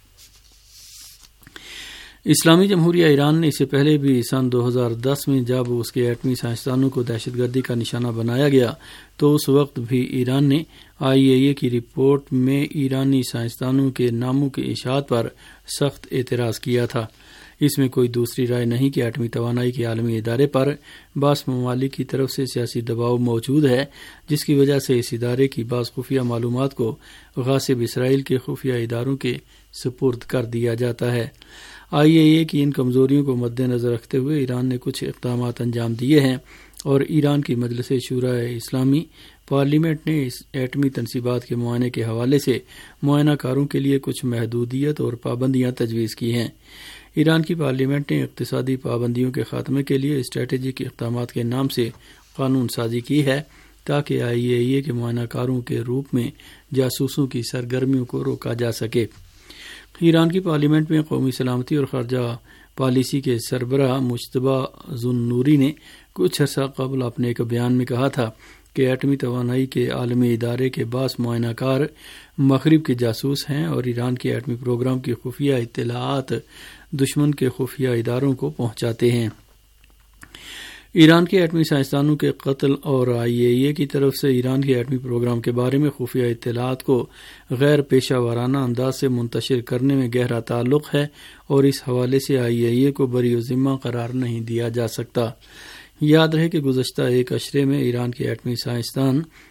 اسلامی جمہوریہ ایران نے اس سے پہلے بھی سن 2010 میں جب اس کے ایٹمی سائنسدانوں کو دہشت گردی کا نشانہ بنایا گیا تو اس وقت بھی ایران نے IAEA کی رپورٹ میں ایرانی سائنسدانوں کے ناموں کی اشاعت پر سخت اعتراض کیا تھا۔ اس میں کوئی دوسری رائے نہیں کہ ایٹمی توانائی کے عالمی ادارے پر بعض ممالک کی طرف سے سیاسی دباؤ موجود ہے، جس کی وجہ سے اس ادارے کی بعض خفیہ معلومات کو غاصب اسرائیل کے خفیہ اداروں کے سپرد کر دیا جاتا ہے۔ IAEA کی ان کمزوریوں کو مد نظر رکھتے ہوئے ایران نے کچھ اقدامات انجام دیے ہیں، اور ایران کی مجلس شورائے اسلامی پارلیمنٹ نے اس ایٹمی تنصیبات کے معائنے کے حوالے سے معائنہ کاروں کے لیے کچھ محدودیت اور پابندیاں تجویز کی ہیں۔ ایران کی پارلیمنٹ نے اقتصادی پابندیوں کے خاتمے کے لیے اسٹریٹجک اقدامات کے نام سے قانون سازی کی ہے تاکہ IAEA کے معائنہ کاروں کے روپ میں جاسوسوں کی سرگرمیوں کو روکا جا سکے۔ ایران کی پارلیمنٹ میں قومی سلامتی اور خارجہ پالیسی کے سربراہ مجتبی ذوالنوری نے کچھ عرصہ قبل اپنے ایک بیان میں کہا تھا کہ ایٹمی توانائی کے عالمی ادارے کے بعض معائنہ کار مغرب کے جاسوس ہیں اور ایران کے ایٹمی پروگرام کی خفیہ اطلاعات دشمن کے خفیہ اداروں کو پہنچاتے ہیں۔ ایران کے ایٹمی سائنسدانوں کے قتل اور IAEA کی طرف سے ایران کے ایٹمی پروگرام کے بارے میں خفیہ اطلاعات کو غیر پیشہ ورانہ انداز سے منتشر کرنے میں گہرا تعلق ہے، اور اس حوالے سے IAEA کو بری ذمہ قرار نہیں دیا جا سکتا۔ یاد رہے کہ گزشتہ ایک عشرے میں ایران کے ایٹمی سائنسدان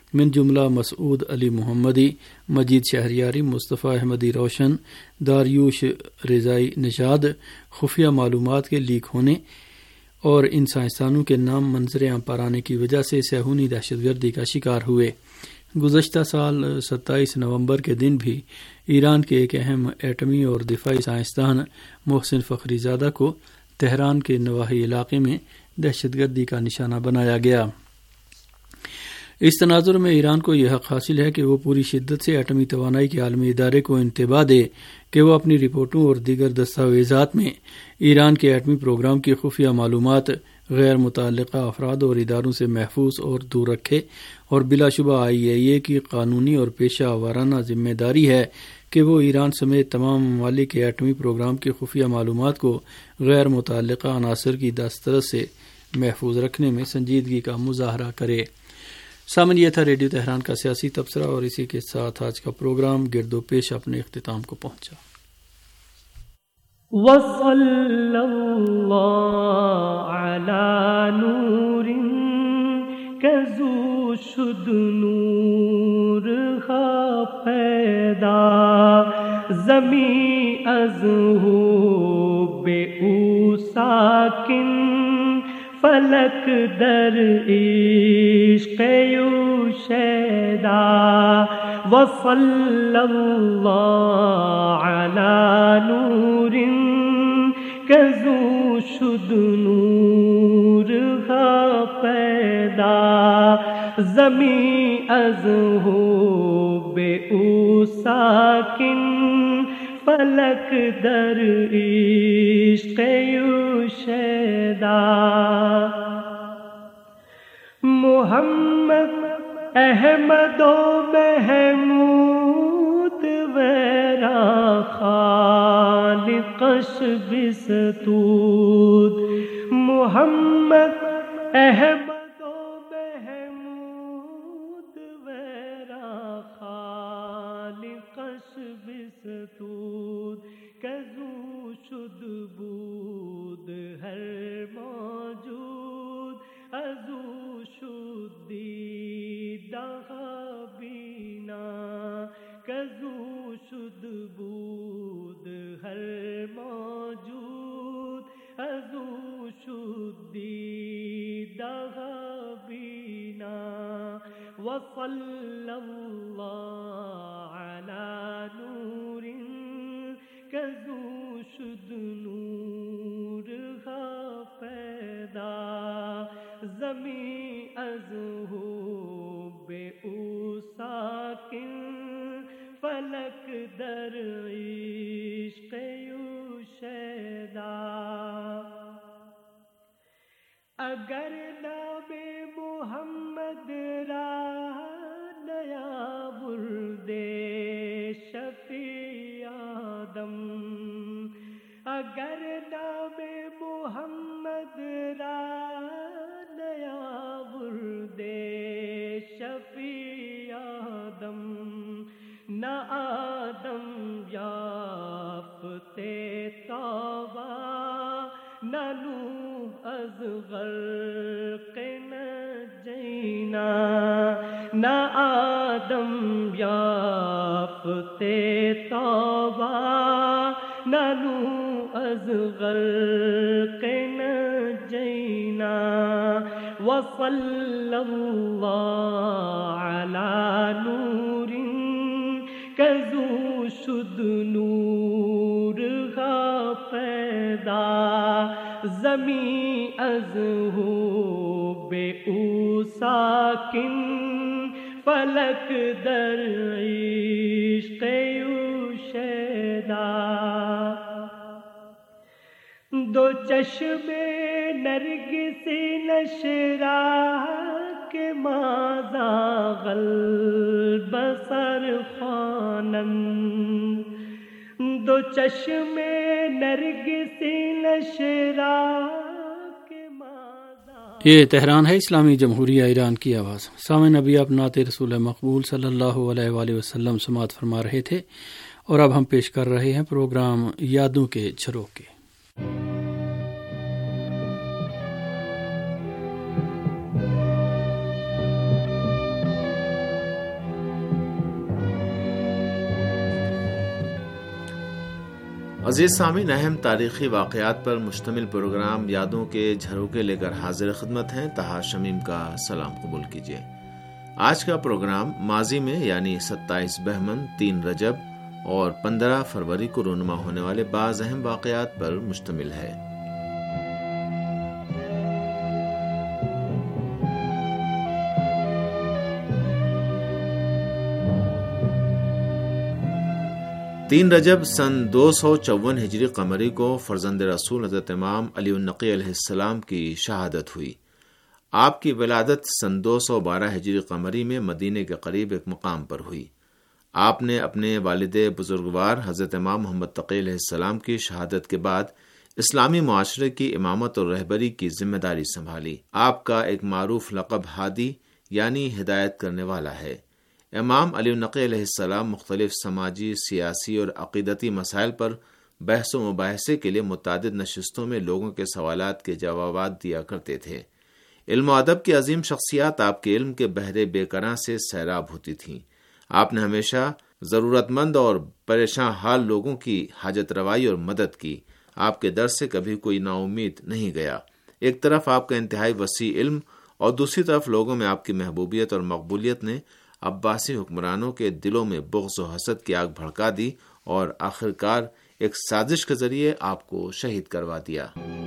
من جملہ مسعود علی محمدی، مجید شہریاری، مصطفیٰ احمدی روشن، داریوش رضائی نژاد خفیہ معلومات کے لیک ہونے اور ان سائنسدانوں کے نام منظر عام پر آنے کی وجہ سے صہیونی دہشت گردی کا شکار ہوئے۔ گزشتہ سال 27 نومبر کے دن بھی ایران کے ایک اہم ایٹمی اور دفاعی سائنسدان محسن فخری زادہ کو تہران کے نواحی علاقے میں دہشت گردی کا نشانہ بنایا گیا۔ اس تناظر میں ایران کو یہ حق حاصل ہے کہ وہ پوری شدت سے ایٹمی توانائی کے عالمی ادارے کو انتباہ دے کہ وہ اپنی رپورٹوں اور دیگر دستاویزات میں ایران کے ایٹمی پروگرام کی خفیہ معلومات غیر متعلقہ افراد اور اداروں سے محفوظ اور دور رکھے، اور بلا شبہ IAEA کی قانونی اور پیشہ ورانہ ذمہ داری ہے کہ وہ ایران سمیت تمام ممالک کے ایٹمی پروگرام کی خفیہ معلومات کو غیر متعلقہ عناصر کی دسترس سے محفوظ رکھنے میں سنجیدگی کا مظاہرہ کرے۔ سامن، یہ تھا ریڈیو تہران کا سیاسی تبصرہ، اور اسی کے ساتھ آج کا پروگرام گرد و پیش اپنے اختتام کو پہنچا۔ وصلی اللہ علی نور کزو شد نور ہا پیدا، زمیں از ہو بے او ساکن، فلک در عشق یو شیدا، وصلی اللہ علی نور کزو شد نور ہا پیدا، زمیں از ہو بے او ساکن، فلک در عشق یو شیدا، محمد احمد و محمود ویرا خالقش بستود، محمد احمد و محمود ویرا خالقش بستود، کزو شد بود ہر موجود، ازو شد دیدہ بینا، کزو شد بود ہر موجود، ازو شد دیدہ بینا، وصلی اللہ علی نور کزو شد نور ہا پیدا، زمیں از ہو بے او ساکن، فلک در عشق یو شیدا، اگر نام محمد را نیا بردے شفیع آدم، اگر نام محمد را نیا بردے شفیع آدم، نہ آدم یافتے توبہ، نہ نوح از غرق نجینا، نہ آدم یافتے توبہ، نہ نوح از غرق نجینا، وصلی اللہ علی نور کزو شد نور ہا پیدا، زمیں از ہو بے او ساکن، فلک در عشق یو شیدا، دو چشم نرگسی نشرا کے ماذا غلبصر خوانند، دو چشم نرگسی نشرا کے ماذا۔ یہ تہران ہے، اسلامی جمہوریہ ایران کی آواز۔ سامعین، ابھی آپ نعت رسول مقبول صلی اللہ علیہ وآلہ وسلم سماعت فرما رہے تھے، اور اب ہم پیش کر رہے ہیں پروگرام یادوں کے جھروکے۔ عزیز سامعین، اہم تاریخی واقعات پر مشتمل پروگرام یادوں کے جھروکے لے کر حاضر خدمت ہیں۔ طاہر شمیم کا سلام قبول کیجیے۔ آج کا پروگرام ماضی میں یعنی 27 بہمن، 3 رجب اور 15 فروری کو رونما ہونے والے بعض اہم واقعات پر مشتمل ہے۔ تین رجب سن 254 ہجری قمری کو فرزند رسول حضرت امام علی النقی علیہ السلام کی شہادت ہوئی۔ آپ کی ولادت سن 212 ہجری قمری میں مدینے کے قریب ایک مقام پر ہوئی۔ آپ نے اپنے والد بزرگوار حضرت امام محمد تقی علیہ السلام کی شہادت کے بعد اسلامی معاشرے کی امامت اور رہبری کی ذمہ داری سنبھالی۔ آپ کا ایک معروف لقب ہادی یعنی ہدایت کرنے والا ہے۔ امام علی النقی علیہ السلام مختلف سماجی، سیاسی اور عقیدتی مسائل پر بحث و مباحثے کے لیے متعدد نشستوں میں لوگوں کے سوالات کے جوابات دیا کرتے تھے۔ علم و ادب کی عظیم شخصیات آپ کے علم کے بحر بے کراں سے سیراب ہوتی تھیں۔ آپ نے ہمیشہ ضرورت مند اور پریشان حال لوگوں کی حاجت روائی اور مدد کی۔ آپ کے در سے کبھی کوئی نا امید نہیں گیا۔ ایک طرف آپ کا انتہائی وسیع علم اور دوسری طرف لوگوں میں آپ کی محبوبیت اور مقبولیت نے عباسی حکمرانوں کے دلوں میں بغض و حسد کی آگ بھڑکا دی اور آخرکار ایک سازش کے ذریعے آپ کو شہید کروا دیا۔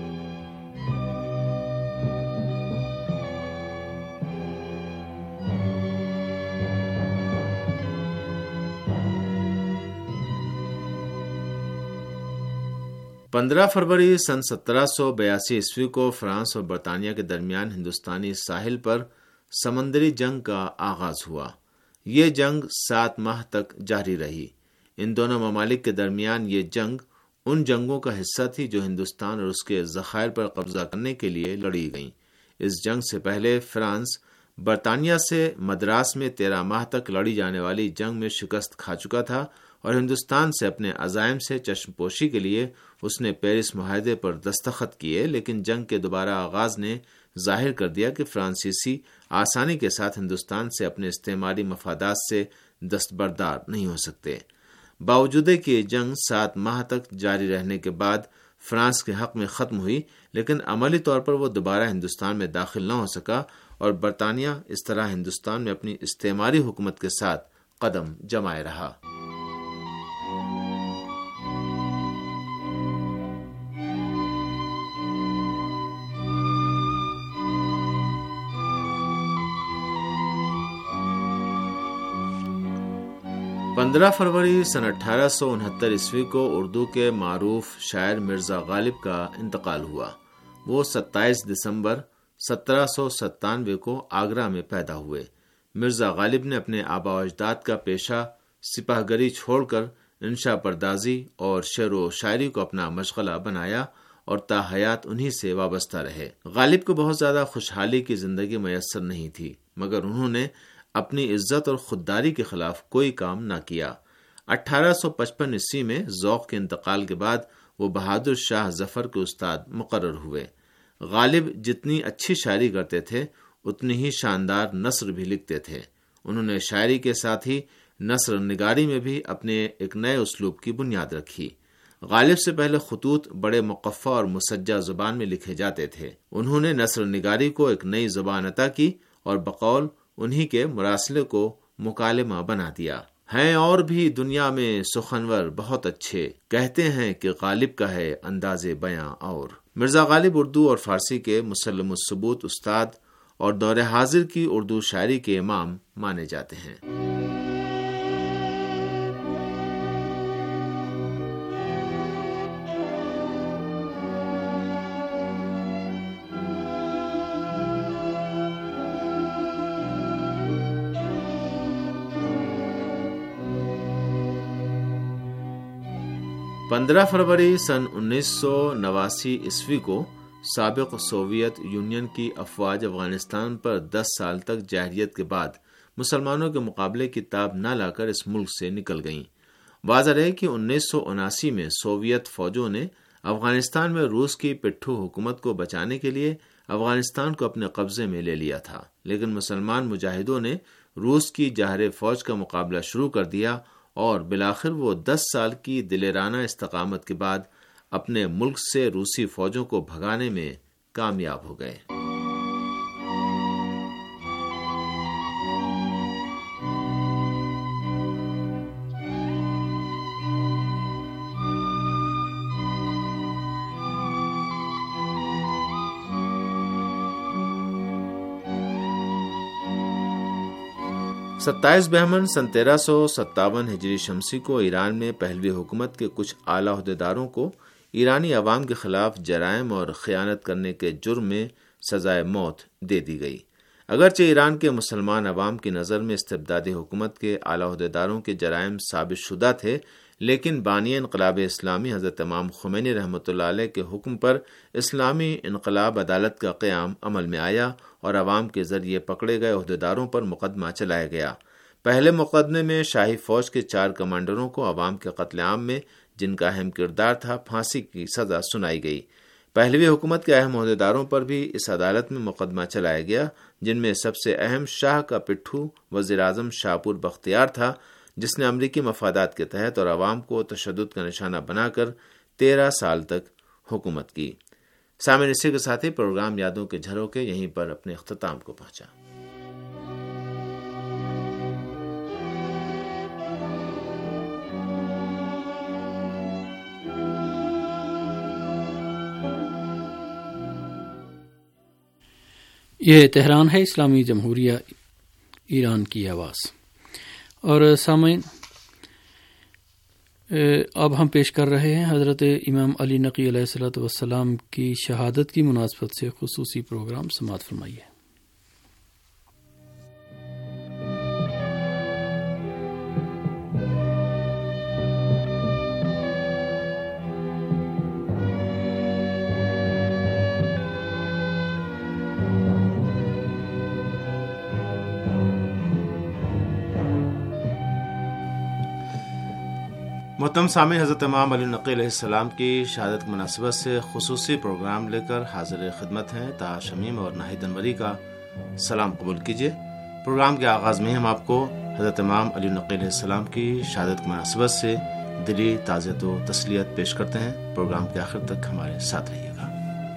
پندرہ فروری سن 1782 عیسوی کو فرانس اور برطانیہ کے درمیان ہندوستانی ساحل پر سمندری جنگ کا آغاز ہوا۔ یہ جنگ 7 ماہ تک جاری رہی۔ ان دونوں ممالک کے درمیان یہ جنگ ان جنگوں کا حصہ تھی جو ہندوستان اور اس کے ذخائر پر قبضہ کرنے کے لیے لڑی گئیں۔ اس جنگ سے پہلے فرانس برطانیہ سے مدراس میں 13 ماہ تک لڑی جانے والی جنگ میں شکست کھا چکا تھا اور ہندوستان سے اپنے عزائم سے چشم پوشی کے لیے اس نے پیرس معاہدے پر دستخط کیے، لیکن جنگ کے دوبارہ آغاز نے ظاہر کر دیا کہ فرانسیسی آسانی کے ساتھ ہندوستان سے اپنے استعماری مفادات سے دستبردار نہیں ہو سکتے۔ باوجود کہ یہ جنگ 7 ماہ تک جاری رہنے کے بعد فرانس کے حق میں ختم ہوئی، لیکن عملی طور پر وہ دوبارہ ہندوستان میں داخل نہ ہو سکا اور برطانیہ اس طرح ہندوستان میں اپنی استعماری حکومت کے ساتھ قدم جمائے رہا۔ پندرہ فروری سن 1869 عیسوی کو اردو کے معروف شاعر مرزا غالب کا انتقال ہوا۔ وہ 27 دسمبر 1797 کو آگرہ میں پیدا ہوئے۔ مرزا غالب نے اپنے آبا و اجداد کا پیشہ سپاہ گری چھوڑ کر انشا پردازی اور شعر و شاعری کو اپنا مشغلہ بنایا اور تا حیات انہی سے وابستہ رہے۔ غالب کو بہت زیادہ خوشحالی کی زندگی میسر نہیں تھی، مگر انہوں نے اپنی عزت اور خودداری کے خلاف کوئی کام نہ کیا۔ 1855 عیسوی میں ذوق کے انتقال کے بعد وہ بہادر شاہ ظفر کے استاد مقرر ہوئے۔ غالب جتنی اچھی شاعری کرتے تھے اتنی ہی شاندار نثر بھی لکھتے تھے۔ انہوں نے شاعری کے ساتھ ہی نثر نگاری میں بھی اپنے ایک نئے اسلوب کی بنیاد رکھی۔ غالب سے پہلے خطوط بڑے مقفع اور مسجع زبان میں لکھے جاتے تھے۔ انہوں نے نثر نگاری کو ایک نئی زبان عطا کی اور بقول انہی کے مراسلے کو مکالمہ بنا دیا۔ ہیں اور بھی دنیا میں سخنور بہت اچھے، کہتے ہیں کہ غالب کا ہے انداز بیاں اور۔ مرزا غالب اردو اور فارسی کے مسلم الثبوت استاد اور دور حاضر کی اردو شاعری کے امام مانے جاتے ہیں۔ پندرہ فروری سن 1989 عیسوی کو سابق سوویت یونین کی افواج افغانستان پر 10 سال تک جارحیت کے بعد مسلمانوں کے مقابلے کی تاب نہ لا کر اس ملک سے نکل گئیں۔ واضح ہے کہ 1979 میں سوویت فوجوں نے افغانستان میں روس کی پٹھو حکومت کو بچانے کے لیے افغانستان کو اپنے قبضے میں لے لیا تھا، لیکن مسلمان مجاہدوں نے روس کی جاہر فوج کا مقابلہ شروع کر دیا اور بالآخر وہ 10 سال کی دلیرانہ استقامت کے بعد اپنے ملک سے روسی فوجوں کو بھگانے میں کامیاب ہو گئے۔ ستائیس بہمن سن 1357 ہجری شمسی کو ایران میں پہلوی حکومت کے کچھ اعلیٰ عہدیداروں کو ایرانی عوام کے خلاف جرائم اور خیانت کرنے کے جرم میں سزائے موت دے دی گئی۔ اگرچہ ایران کے مسلمان عوام کی نظر میں استبدادی حکومت کے اعلیٰ عہدیداروں کے جرائم ثابت شدہ تھے، لیکن بانی انقلاب اسلامی حضرت امام خمینی رحمۃ اللہ علیہ کے حکم پر اسلامی انقلاب عدالت کا قیام عمل میں آیا اور عوام کے ذریعے پکڑے گئے عہدیداروں پر مقدمہ چلایا گیا۔ پہلے مقدمے میں شاہی فوج کے 4 کمانڈروں کو عوام کے قتل عام میں، جن کا اہم کردار تھا، پھانسی کی سزا سنائی گئی۔ پہلوی حکومت کے اہم عہدیداروں پر بھی اس عدالت میں مقدمہ چلایا گیا، جن میں سب سے اہم شاہ کا پٹھو وزیر اعظم شاپور بختیار تھا، جس نے امریکی مفادات کے تحت اور عوام کو تشدد کا نشانہ بنا کر 13 سال تک حکومت کی۔ سامعین، اسی کے ساتھ ہی پروگرام یادوں کے جھروکے یہیں پر اپنے اختتام کو پہنچا۔ یہ تہران ہے، اسلامی جمہوریہ ایران کی آواز۔ اور سامعین، اب ہم پیش کر رہے ہیں حضرت امام علی نقی علیہ الصلوۃ والسلام کی شہادت کی مناسبت سے خصوصی پروگرام سماعت فرمائیے۔ محترم سامعین، حضرت امام علی نقی علیہ السلام کی شہادت کی مناسبت سے خصوصی پروگرام لے کر حاضر خدمت ہیں طاہر شمیم اور ناہید انوری کا سلام قبول کیجیے۔ پروگرام کے آغاز میں ہم آپ کو حضرت امام علی نقی علیہ السلام کی شہادت کی مناسبت سے دلی تعزیت و تسلیت پیش کرتے ہیں۔ پروگرام کے آخر تک ہمارے ساتھ رہیے گا۔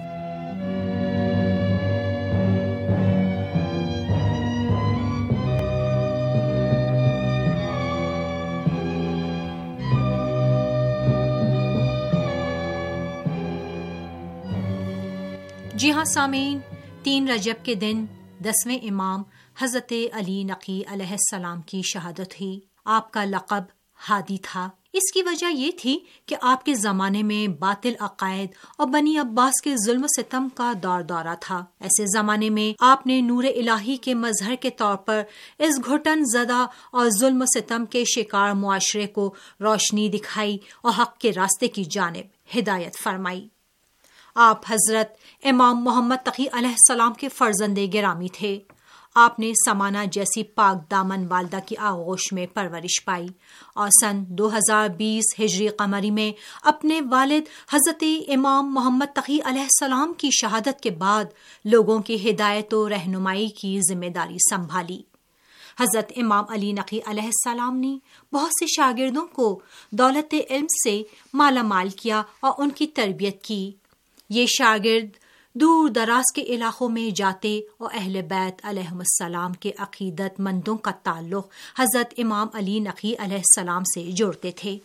جی ہاں سامعین، 3 رجب کے دن 10ویں امام حضرت علی نقی علیہ السلام کی شہادت ہوئی۔ آپ کا لقب ہادی تھا۔ اس کی وجہ یہ تھی کہ آپ کے زمانے میں باطل عقائد اور بنی عباس کے ظلم و ستم کا دورہ تھا۔ ایسے زمانے میں آپ نے نور الہی کے مظہر کے طور پر اس گھٹن زدہ اور ظلم و ستم کے شکار معاشرے کو روشنی دکھائی اور حق کے راستے کی جانب ہدایت فرمائی۔ آپ حضرت امام محمد تقی علیہ السلام کے فرزند گرامی تھے۔ آپ نے سمانہ جیسی پاک دامن والدہ کی آغوش میں پرورش پائی اور سن 2020 ہجری قمری میں اپنے والد حضرت امام محمد تقی علیہ السلام کی شہادت کے بعد لوگوں کی ہدایت و رہنمائی کی ذمہ داری سنبھالی۔ حضرت امام علی نقی علیہ السلام نے بہت سے شاگردوں کو دولت علم سے مالا مال کیا اور ان کی تربیت کی۔ یہ شاگرد دور دراز کے علاقوں میں جاتے اور اہل بیت علیہم السلام کے عقیدت مندوں کا تعلق حضرت امام علی نقی علیہ السلام سے جوڑتے تھے۔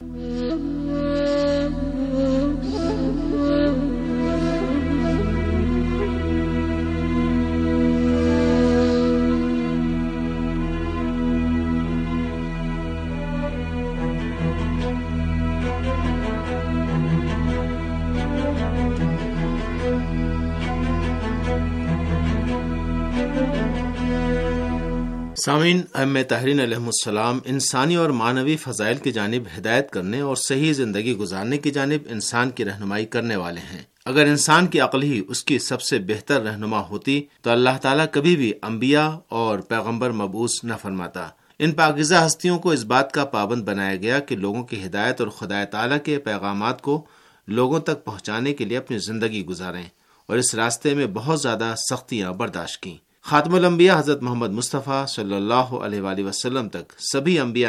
سامعین، ائمہ طاہرین علیہم السلام انسانی اور معنوی فضائل کی جانب ہدایت کرنے اور صحیح زندگی گزارنے کی جانب انسان کی رہنمائی کرنے والے ہیں۔ اگر انسان کی عقل ہی اس کی سب سے بہتر رہنما ہوتی تو اللہ تعالیٰ کبھی بھی انبیاء اور پیغمبر مبعوث نہ فرماتا۔ ان پاکیزہ ہستیوں کو اس بات کا پابند بنایا گیا کہ لوگوں کی ہدایت اور خدا تعالیٰ کے پیغامات کو لوگوں تک پہنچانے کے لیے اپنی زندگی گزاریں، اور اس راستے میں بہت زیادہ سختیاں برداشت کیں۔ خاتم الانبیاء حضرت محمد مصطفیٰ صلی اللہ علیہ وآلہ وسلم تک سبھی انبیاء نے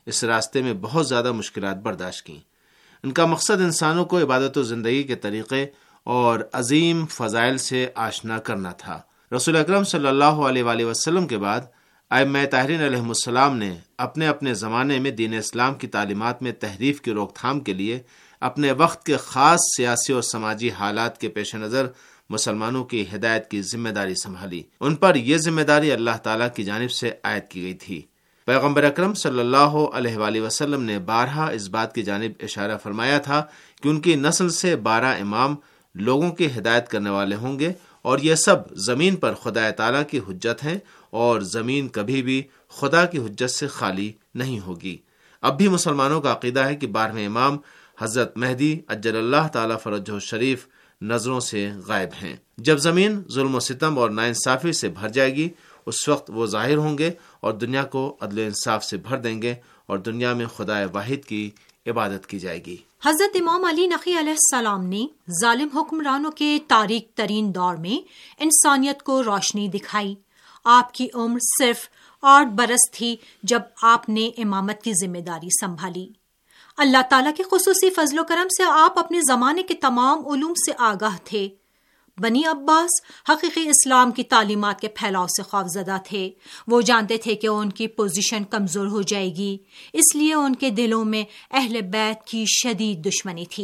اس راستے میں بہت زیادہ مشکلات برداشت کیں۔ ان کا مقصد انسانوں کو عبادت و زندگی کے طریقے اور عظیم فضائل سے آشنا کرنا تھا۔ رسول اکرم صلی اللہ علیہ وآلہ وسلم کے بعد ائمہ طاہرین علیہم السلام نے اپنے اپنے زمانے میں دین اسلام کی تعلیمات میں تحریف کی روک تھام کے لیے اپنے وقت کے خاص سیاسی اور سماجی حالات کے پیش نظر مسلمانوں کی ہدایت کی ذمہ داری سنبھالی۔ ان پر یہ ذمہ داری اللہ تعالیٰ کی جانب سے عائد کی گئی تھی۔ پیغمبر اکرم صلی اللہ علیہ وآلہ وسلم نے بارہا اس بات کی جانب اشارہ فرمایا تھا کہ ان کی نسل سے 12 امام لوگوں کی ہدایت کرنے والے ہوں گے، اور یہ سب زمین پر خدا تعالیٰ کی حجت ہیں، اور زمین کبھی بھی خدا کی حجت سے خالی نہیں ہوگی۔ اب بھی مسلمانوں کا عقیدہ ہے کہ 12ویں امام حضرت مہدی عجل اللہ تعالیٰ فرجہ الشریف نظروں سے غائب ہیں۔ جب زمین ظلم و ستم اور ناانصافی سے بھر جائے گی، اس وقت وہ ظاہر ہوں گے اور دنیا کو عدل و انصاف سے بھر دیں گے، اور دنیا میں خدا واحد کی عبادت کی جائے گی۔ حضرت امام علی نقی علیہ السلام نے ظالم حکمرانوں کے تاریک ترین دور میں انسانیت کو روشنی دکھائی۔ آپ کی عمر صرف 8 برس تھی جب آپ نے امامت کی ذمہ داری سنبھالی۔ اللہ تعالیٰ کے خصوصی فضل و کرم سے آپ اپنے زمانے کے تمام علوم سے آگاہ تھے۔ بنی عباس حقیقی اسلام کی تعلیمات کے پھیلاؤ سے خوفزدہ تھے۔ وہ جانتے تھے کہ ان کی پوزیشن کمزور ہو جائے گی، اس لیے ان کے دلوں میں اہل بیت کی شدید دشمنی تھی۔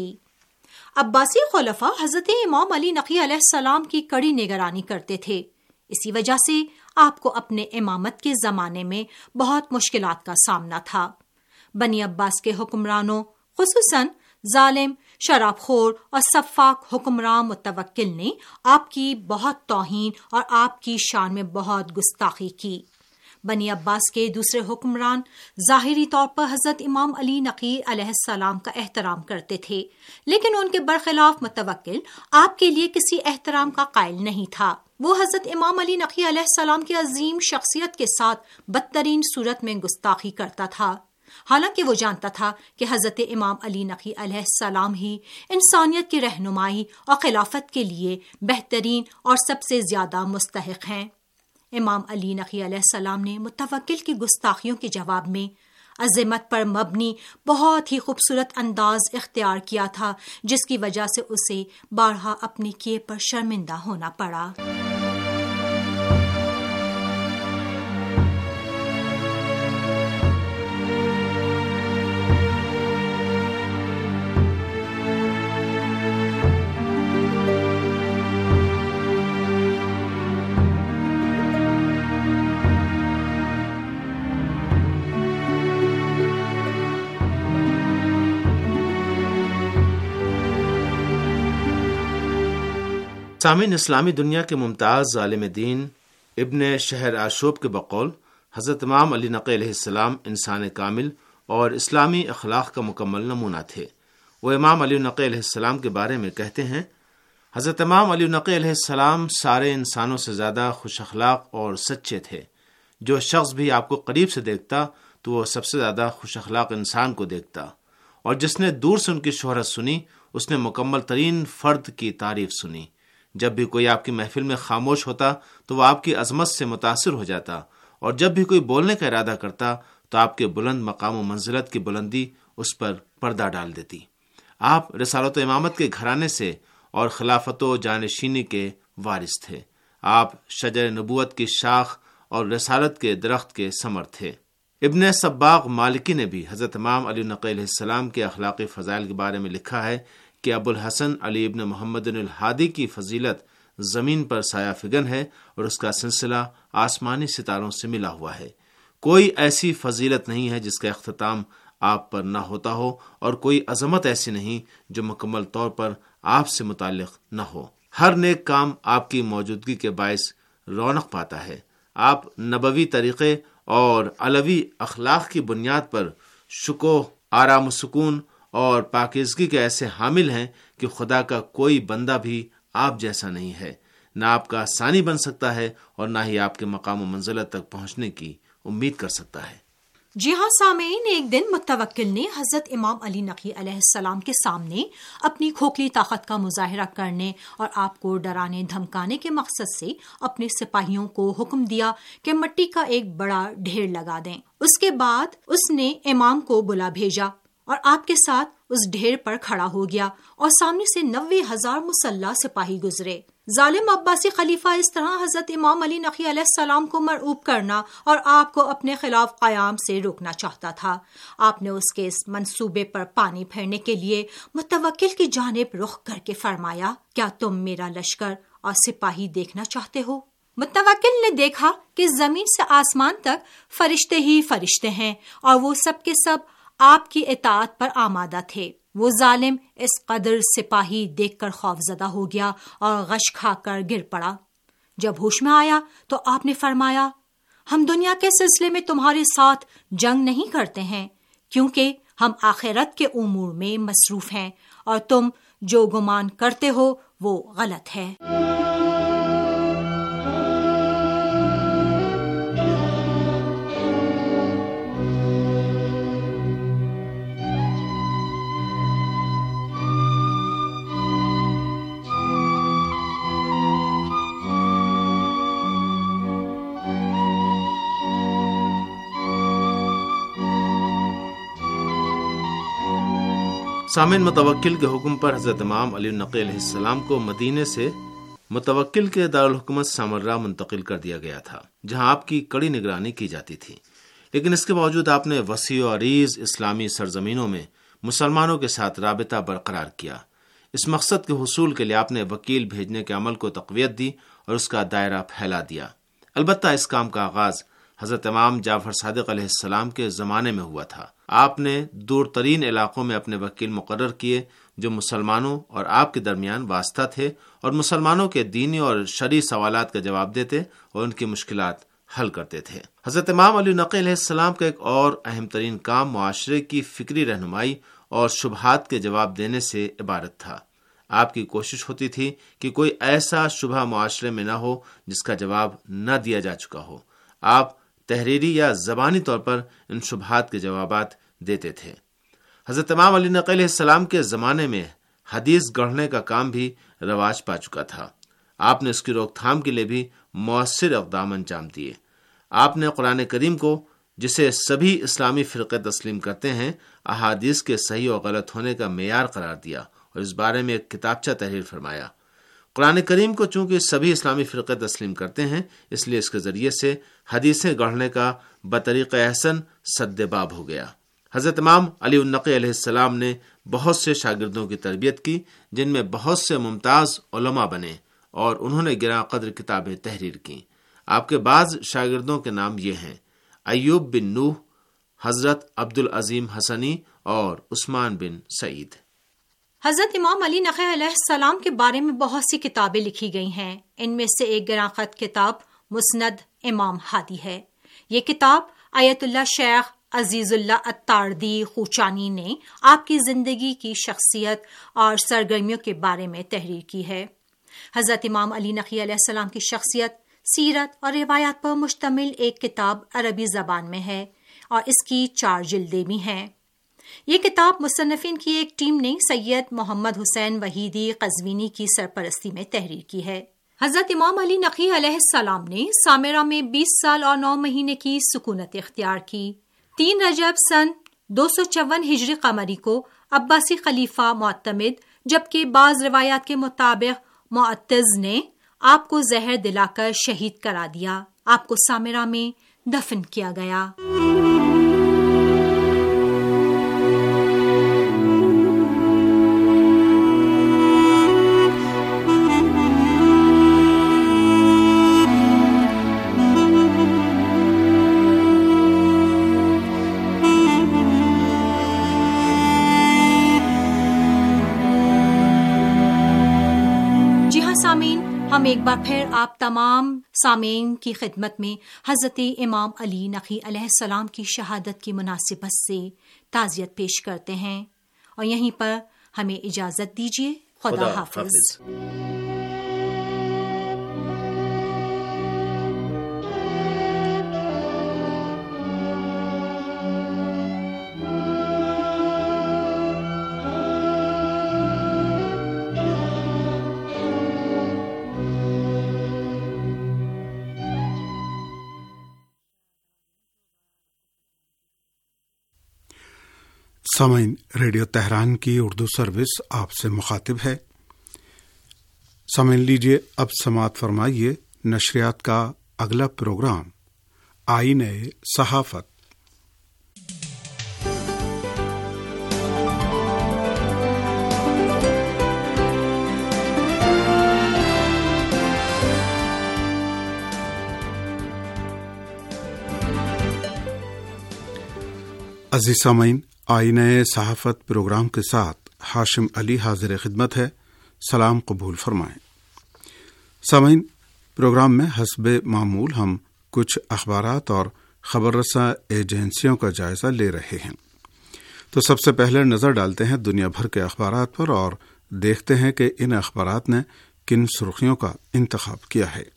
عباسی خلفاء حضرت امام علی نقی علیہ السلام کی کڑی نگرانی کرتے تھے، اسی وجہ سے آپ کو اپنے امامت کے زمانے میں بہت مشکلات کا سامنا تھا۔ بنی عباس کے حکمرانوں، خصوصاً ظالم، شراب خور اور سفاک حکمران متوکل نے آپ کی بہت توہین اور آپ کی شان میں بہت گستاخی کی۔ بنی عباس کے دوسرے حکمران ظاہری طور پر حضرت امام علی نقی علیہ السلام کا احترام کرتے تھے، لیکن ان کے برخلاف متوکل آپ کے لیے کسی احترام کا قائل نہیں تھا۔ وہ حضرت امام علی نقی علیہ السلام کی عظیم شخصیت کے ساتھ بدترین صورت میں گستاخی کرتا تھا، حالانکہ وہ جانتا تھا کہ حضرت امام علی نقی علیہ السلام ہی انسانیت کی رہنمائی اور خلافت کے لیے بہترین اور سب سے زیادہ مستحق ہیں۔ امام علی نقی علیہ السلام نے متوکل کی گستاخیوں کے جواب میں عظمت پر مبنی بہت ہی خوبصورت انداز اختیار کیا تھا، جس کی وجہ سے اسے بارہا اپنے کیے پر شرمندہ ہونا پڑا۔ سامعین، اسلامی دنیا کے ممتاز عالم دین ابن شہر آشوب کے بقول حضرت امام علی نقی علیہ السلام انسان کامل اور اسلامی اخلاق کا مکمل نمونہ تھے۔ وہ امام علی نقی علیہ السلام کے بارے میں کہتے ہیں، حضرت امام علی نقی علیہ السلام سارے انسانوں سے زیادہ خوش اخلاق اور سچے تھے۔ جو شخص بھی آپ کو قریب سے دیکھتا تو وہ سب سے زیادہ خوش اخلاق انسان کو دیکھتا، اور جس نے دور سے ان کی شہرت سنی اس نے مکمل ترین فرد کی تعریف سنی۔ جب بھی کوئی آپ کی محفل میں خاموش ہوتا تو وہ آپ کی عظمت سے متاثر ہو جاتا، اور جب بھی کوئی بولنے کا ارادہ کرتا تو آپ کے بلند مقام و منزلت کی بلندی اس پر پردہ ڈال دیتی۔ آپ رسالت و امامت کے گھرانے سے اور خلافت و جانشینی کے وارث تھے۔ آپ شجر نبوت کی شاخ اور رسالت کے درخت کے ثمر تھے۔ ابن صباغ مالکی نے بھی حضرت امام علی نقی علیہ السلام کے اخلاقی فضائل کے بارے میں لکھا ہے کہ ابو الحسن علی ابن محمد الحادی کی فضیلت زمین پر سایہ فگن ہے، اور اس کا سلسلہ آسمانی ستاروں سے ملا ہوا ہے۔ کوئی ایسی فضیلت نہیں ہے جس کا اختتام آپ پر نہ ہوتا ہو، اور کوئی عظمت ایسی نہیں جو مکمل طور پر آپ سے متعلق نہ ہو۔ ہر نیک کام آپ کی موجودگی کے باعث رونق پاتا ہے۔ آپ نبوی طریقے اور علوی اخلاق کی بنیاد پر شکوہ، آرام و سکون اور پاکیزگی کے ایسے حامل ہیں کہ خدا کا کوئی بندہ بھی آپ جیسا نہیں ہے، نہ آپ کا ثانی بن سکتا ہے اور نہ ہی آپ کے مقام و منزلت تک پہنچنے کی امید کر سکتا ہے۔ جی ہاں سامعین، ایک دن متوکل نے حضرت امام علی نقی علیہ السلام کے سامنے اپنی کھوکھلی طاقت کا مظاہرہ کرنے اور آپ کو ڈرانے دھمکانے کے مقصد سے اپنے سپاہیوں کو حکم دیا کہ مٹی کا ایک بڑا ڈھیر لگا دیں۔ اس کے بعد اس نے امام کو بلا بھیجا اور آپ کے ساتھ اس ڈھیر پر کھڑا ہو گیا اور سامنے سے 90,000 مسلح سپاہی گزرے۔ ظالم عباسی خلیفہ اس طرح حضرت امام علی نقی علیہ السلام کو مرعوب کرنا اور آپ کو اپنے خلاف قیام سے روکنا چاہتا تھا۔ آپ نے اس کے اس منصوبے پر پانی پھیرنے کے لیے متوکل کی جانب رخ کر کے فرمایا، کیا تم میرا لشکر اور سپاہی دیکھنا چاہتے ہو؟ متوکل نے دیکھا کہ زمین سے آسمان تک فرشتے ہی فرشتے ہیں اور وہ سب کے سب آپ کی اطاعت پر آمادہ تھے۔ وہ ظالم اس قدر سپاہی دیکھ کر خوفزدہ ہو گیا اور غش کھا کر گر پڑا۔ جب ہوش میں آیا تو آپ نے فرمایا، ہم دنیا کے سلسلے میں تمہارے ساتھ جنگ نہیں کرتے ہیں، کیونکہ ہم آخرت کے امور میں مصروف ہیں اور تم جو گمان کرتے ہو وہ غلط ہے۔ سامعین، متوکل کے حکم پر حضرت امام علی نقی علیہ السلام کو مدینے سے متوکل کے دارالحکومت سامرا منتقل کر دیا گیا تھا، جہاں آپ کی کڑی نگرانی کی جاتی تھی۔ لیکن اس کے باوجود آپ نے وسیع و عریض اسلامی سرزمینوں میں مسلمانوں کے ساتھ رابطہ برقرار کیا۔ اس مقصد کے حصول کے لیے آپ نے وکیل بھیجنے کے عمل کو تقویت دی اور اس کا دائرہ پھیلا دیا۔ البتہ اس کام کا آغاز حضرت امام جعفر صادق علیہ السلام کے زمانے میں ہوا تھا۔ آپ نے دور ترین علاقوں میں اپنے وکیل مقرر کیے جو مسلمانوں اور آپ کے درمیان واسطہ تھے اور مسلمانوں کے دینی اور شرعی سوالات کا جواب دیتے اور ان کی مشکلات حل کرتے تھے۔ حضرت امام علی نقی علیہ السلام کا ایک اور اہم ترین کام معاشرے کی فکری رہنمائی اور شبہات کے جواب دینے سے عبارت تھا۔ آپ کی کوشش ہوتی تھی کہ کوئی ایسا شبہ معاشرے میں نہ ہو جس کا جواب نہ دیا جا چکا ہو۔ آپ تحریری یا زبانی طور پر ان شبہات کے جوابات دیتے تھے۔ حضرت امام علی نقی علیہ السلام کے زمانے میں حدیث گڑھنے کا کام بھی رواج پا چکا تھا۔ آپ نے اس کی روک تھام کے لیے بھی مؤثر اقدام انجام دیے۔ آپ نے قرآن کریم کو، جسے سبھی اسلامی فرقے تسلیم کرتے ہیں، احادیث کے صحیح اور غلط ہونے کا معیار قرار دیا اور اس بارے میں ایک کتابچہ تحریر فرمایا۔ قرآن کریم کو چونکہ سبھی اسلامی فرقے تسلیم کرتے ہیں، اس لیے اس کے ذریعے سے حدیثیں گڑھنے کا بطریق احسن سد باب ہو گیا۔ حضرت امام علی النقی علیہ السلام نے بہت سے شاگردوں کی تربیت کی، جن میں بہت سے ممتاز علماء بنے اور انہوں نے گراں قدر کتابیں تحریر کی۔ آپ کے بعض شاگردوں کے نام یہ ہیں: ایوب بن نوح، حضرت عبدالعظیم حسنی اور عثمان بن سعید۔ حضرت امام علی نقی علیہ السلام کے بارے میں بہت سی کتابیں لکھی گئی ہیں۔ ان میں سے ایک گراں قدر کتاب مسند امام ہادی ہے۔ یہ کتاب آیت اللہ شیخ عزیز اللہ التاردی خوچانی نے آپ کی زندگی کی شخصیت اور سرگرمیوں کے بارے میں تحریر کی ہے۔ حضرت امام علی نقی علیہ السلام کی شخصیت، سیرت اور روایات پر مشتمل ایک کتاب عربی زبان میں ہے اور اس کی 4 جلدیں بھی ہیں۔ یہ کتاب مصنفین کی ایک ٹیم نے سید محمد حسین وحیدی قزوینی کی سرپرستی میں تحریر کی ہے۔ حضرت امام علی نقی علیہ السلام نے سامرا میں 20 سال اور 9 مہینے کی سکونت اختیار کی۔ 3 رجب سن 254 ہجری قمری کو عباسی خلیفہ معتمد، جبکہ بعض روایات کے مطابق معتز نے آپ کو زہر دلا کر شہید کرا دیا۔ آپ کو سامرا میں دفن کیا گیا۔ ہم ایک بار پھر آپ تمام سامعین کی خدمت میں حضرت امام علی نقی علیہ السلام کی شہادت کی مناسبت سے تعزیت پیش کرتے ہیں اور یہیں پر ہمیں اجازت دیجیے۔ خدا حافظ۔ سامعین، ریڈیو تہران کی اردو سروس آپ سے مخاطب ہے۔ سامعین، لیجیے اب سماعت فرمائیے نشریات کا اگلا پروگرام آئینِ صحافت۔ عزیز سامعین، آئینہ صحافت پروگرام کے ساتھ ہاشم علی حاضر خدمت ہے۔ سلام قبول فرمائیں۔ سامعین، پروگرام میں حسب معمول ہم کچھ اخبارات اور خبر رساں ایجنسیوں کا جائزہ لے رہے ہیں۔ تو سب سے پہلے نظر ڈالتے ہیں دنیا بھر کے اخبارات پر اور دیکھتے ہیں کہ ان اخبارات نے کن سرخیوں کا انتخاب کیا ہے۔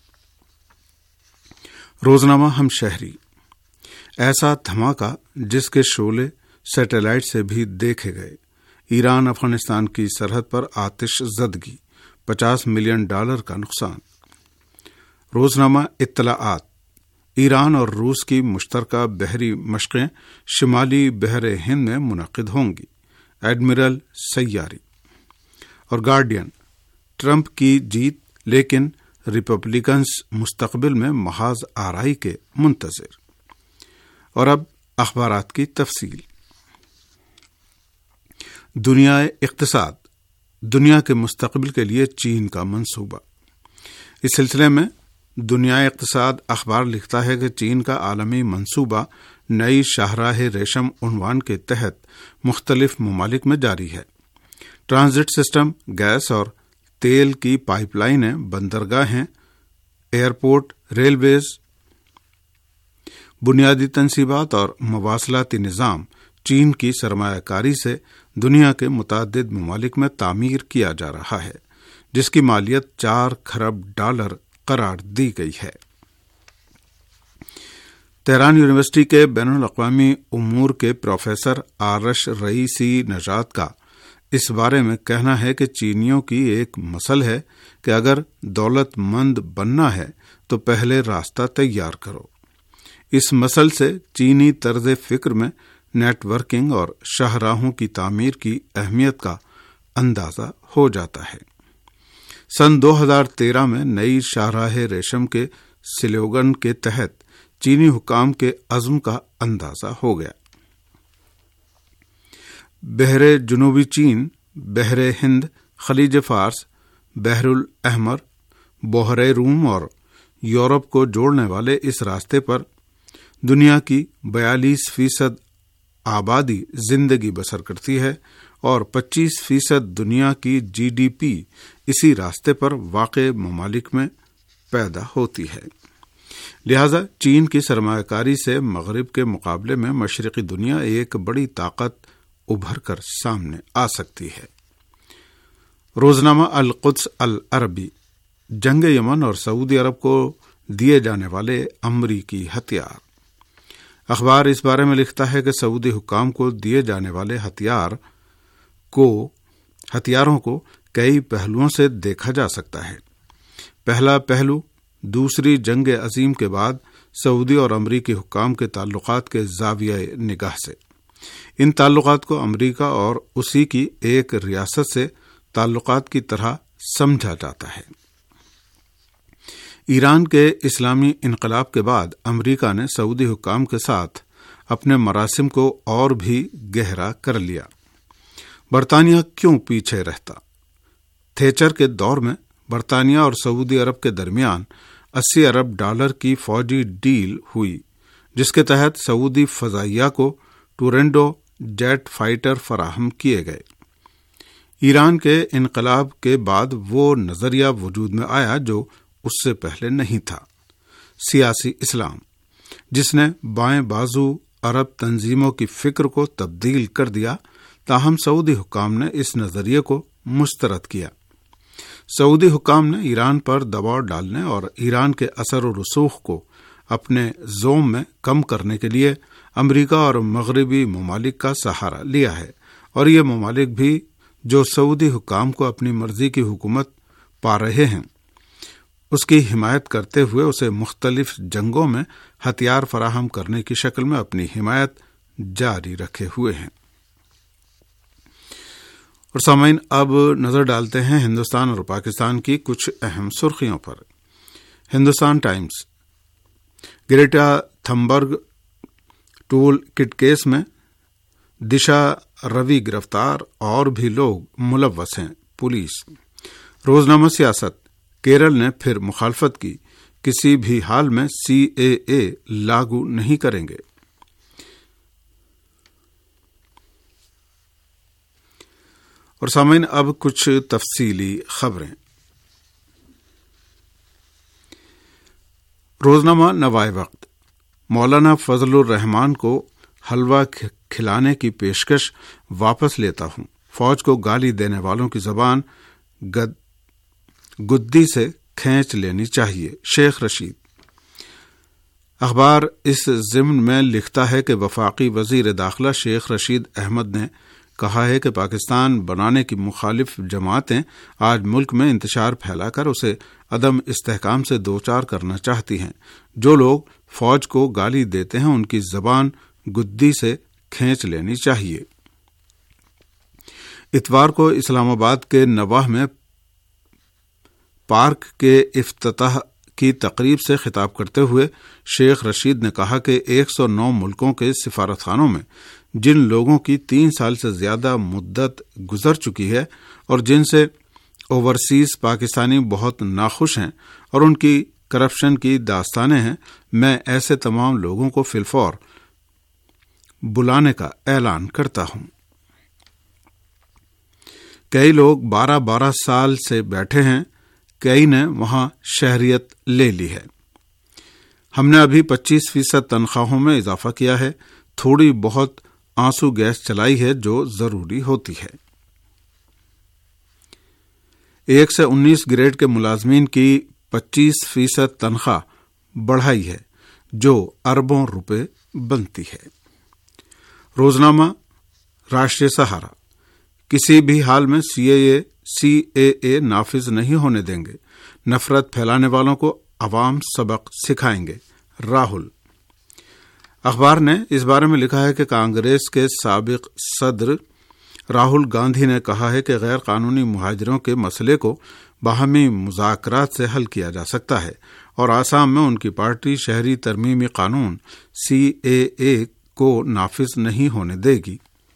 روزنامہ ہم شہری، ایسا دھماکہ جس کے شعلے سیٹلائٹ سے بھی دیکھے گئے، ایران افغانستان کی سرحد پر آتش زدگی، $50 ملین کا نقصان۔ روزنامہ اطلاعات، ایران اور روس کی مشترکہ بحری مشقیں شمالی بحر ہند میں منعقد ہوں گی، ایڈمرل سیاری۔ اور گارڈین، ٹرمپ کی جیت لیکن ریپبلکنز مستقبل میں محاذ آرائی کے منتظر۔ اور اب اخبارات کی تفصیل۔ دنیا اقتصاد، دنیا کے مستقبل کے لیے چین کا منصوبہ۔ اس سلسلے میں دنیا اقتصاد اخبار لکھتا ہے کہ چین کا عالمی منصوبہ نئی شاہراہ ریشم عنوان کے تحت مختلف ممالک میں جاری ہے۔ ٹرانزٹ سسٹم، گیس اور تیل کی پائپ لائنیں، بندرگاہیں، ایئرپورٹ، ریلویز، بنیادی تنصیبات اور مواصلاتی نظام چین کی سرمایہ کاری سے دنیا کے متعدد ممالک میں تعمیر کیا جا رہا ہے، جس کی مالیت $4 کھرب قرار دی گئی ہے۔ تہران یونیورسٹی کے بین الاقوامی امور کے پروفیسر آرش رئیسی نژاد کا اس بارے میں کہنا ہے کہ چینیوں کی ایک مثل ہے کہ اگر دولت مند بننا ہے تو پہلے راستہ تیار کرو۔ اس مثل سے چینی طرز فکر میں نیٹ ورکنگ اور شاہراہوں کی تعمیر کی اہمیت کا اندازہ ہو جاتا ہے۔ سن 2013 میں نئی شاہراہ ریشم کے سلوگن کے تحت چینی حکام کے عزم کا اندازہ ہو گیا۔ بحر جنوبی چین، بحر ہند، خلیج فارس، بحر الاحمر، بحر روم اور یورپ کو جوڑنے والے اس راستے پر دنیا کی 42% آبادی زندگی بسر کرتی ہے اور 25% دنیا کی GDP اسی راستے پر واقع ممالک میں پیدا ہوتی ہے۔ لہذا چین کی سرمایہ کاری سے مغرب کے مقابلے میں مشرقی دنیا ایک بڑی طاقت ابھر کر سامنے آ سکتی ہے۔ روزنامہ القدس العربی، جنگ یمن اور سعودی عرب کو دیے جانے والے امریکی ہتھیار۔ اخبار اس بارے میں لکھتا ہے کہ سعودی حکام کو دیے جانے والے ہتھیاروں کو کئی پہلوؤں سے دیکھا جا سکتا ہے۔ پہلا پہلو دوسری جنگ عظیم کے بعد سعودی اور امریکی حکام کے تعلقات کے زاویہ نگاہ سے۔ ان تعلقات کو امریکہ اور اسی کی ایک ریاست سے تعلقات کی طرح سمجھا جاتا ہے۔ ایران کے اسلامی انقلاب کے بعد امریکہ نے سعودی حکام کے ساتھ اپنے مراسم کو اور بھی گہرا کر لیا۔ برطانیہ کیوں پیچھے رہتا؟ تھیچر کے دور میں برطانیہ اور سعودی عرب کے درمیان $80 ارب کی فوجی ڈیل ہوئی، جس کے تحت سعودی فضائیہ کو ٹورنڈو جیٹ فائٹر فراہم کیے گئے۔ ایران کے انقلاب کے بعد وہ نظریہ وجود میں آیا جو اس سے پہلے نہیں تھا، سیاسی اسلام، جس نے بائیں بازو عرب تنظیموں کی فکر کو تبدیل کر دیا۔ تاہم سعودی حکام نے اس نظریے کو مسترد کیا۔ سعودی حکام نے ایران پر دباؤ ڈالنے اور ایران کے اثر و رسوخ کو اپنے زوم میں کم کرنے کے لیے امریکہ اور مغربی ممالک کا سہارا لیا ہے، اور یہ ممالک بھی جو سعودی حکام کو اپنی مرضی کی حکومت پا رہے ہیں، اس کی حمایت کرتے ہوئے اسے مختلف جنگوں میں ہتھیار فراہم کرنے کی شکل میں اپنی حمایت جاری رکھے ہوئے ہیں۔ اور سامعین اب نظر ڈالتے ہیں ہندوستان اور پاکستان کی کچھ اہم سرخیوں پر۔ Hindustan Times, Greta Thunberg tool kit case میں دشا روی گرفتار، اور بھی لوگ ملوث ہیں، پولیس۔ روزنامہ سیاست، کیرل نے پھر مخالفت کی، کسی بھی حال میں CAA لاگو نہیں کریں گے۔ اور سامعین اب کچھ تفصیلی خبریں۔ روزنامہ نوائے وقت، مولانا فضل الرحمان کو حلوہ کھلانے کی پیشکش واپس لیتا ہوں، فوج کو گالی دینے والوں کی زبان گدی سے کھینچ لینی چاہیے، شیخ رشید۔ اخبار اس ضمن میں لکھتا ہے کہ وفاقی وزیر داخلہ شیخ رشید احمد نے کہا ہے کہ پاکستان بنانے کی مخالف جماعتیں آج ملک میں انتشار پھیلا کر اسے عدم استحکام سے دوچار کرنا چاہتی ہیں۔ جو لوگ فوج کو گالی دیتے ہیں ان کی زبان گدی سے کھینچ لینی چاہیے۔ اتوار کو اسلام آباد کے نواح میں پارک کے افتتاح کی تقریب سے خطاب کرتے ہوئے شیخ رشید نے کہا کہ 109 ملکوں کے سفارت خانوں میں جن لوگوں کی 3 سال سے زیادہ مدت گزر چکی ہے اور جن سے اوورسیز پاکستانی بہت ناخوش ہیں اور ان کی کرپشن کی داستانیں ہیں، میں ایسے تمام لوگوں کو فی الفور بلانے کا اعلان کرتا ہوں۔ کئی لوگ 12 سال سے بیٹھے ہیں، کئی نے وہاں شہریت لے لی ہے۔ ہم نے ابھی 25% تنخواہوں میں اضافہ کیا ہے، تھوڑی بہت آنسو گیس چلائی ہے جو ضروری ہوتی ہے۔ 1 سے 19 گریڈ کے ملازمین کی 25% تنخواہ بڑھائی ہے جو اربوں روپے بنتی ہے۔ روزنامہ راشٹریہ سہارا، کسی بھی حال میں CAA نافذ نہیں ہونے دیں گے، نفرت پھیلانے والوں کو عوام سبق سکھائیں گے، راہل۔ اخبار نے اس بارے میں لکھا ہے کہ کانگریس کے سابق صدر راہل گاندھی نے کہا ہے کہ غیر قانونی مہاجروں کے مسئلے کو باہمی مذاکرات سے حل کیا جا سکتا ہے اور آسام میں ان کی پارٹی شہری ترمیمی قانون CAA کو نافذ نہیں ہونے دے گی۔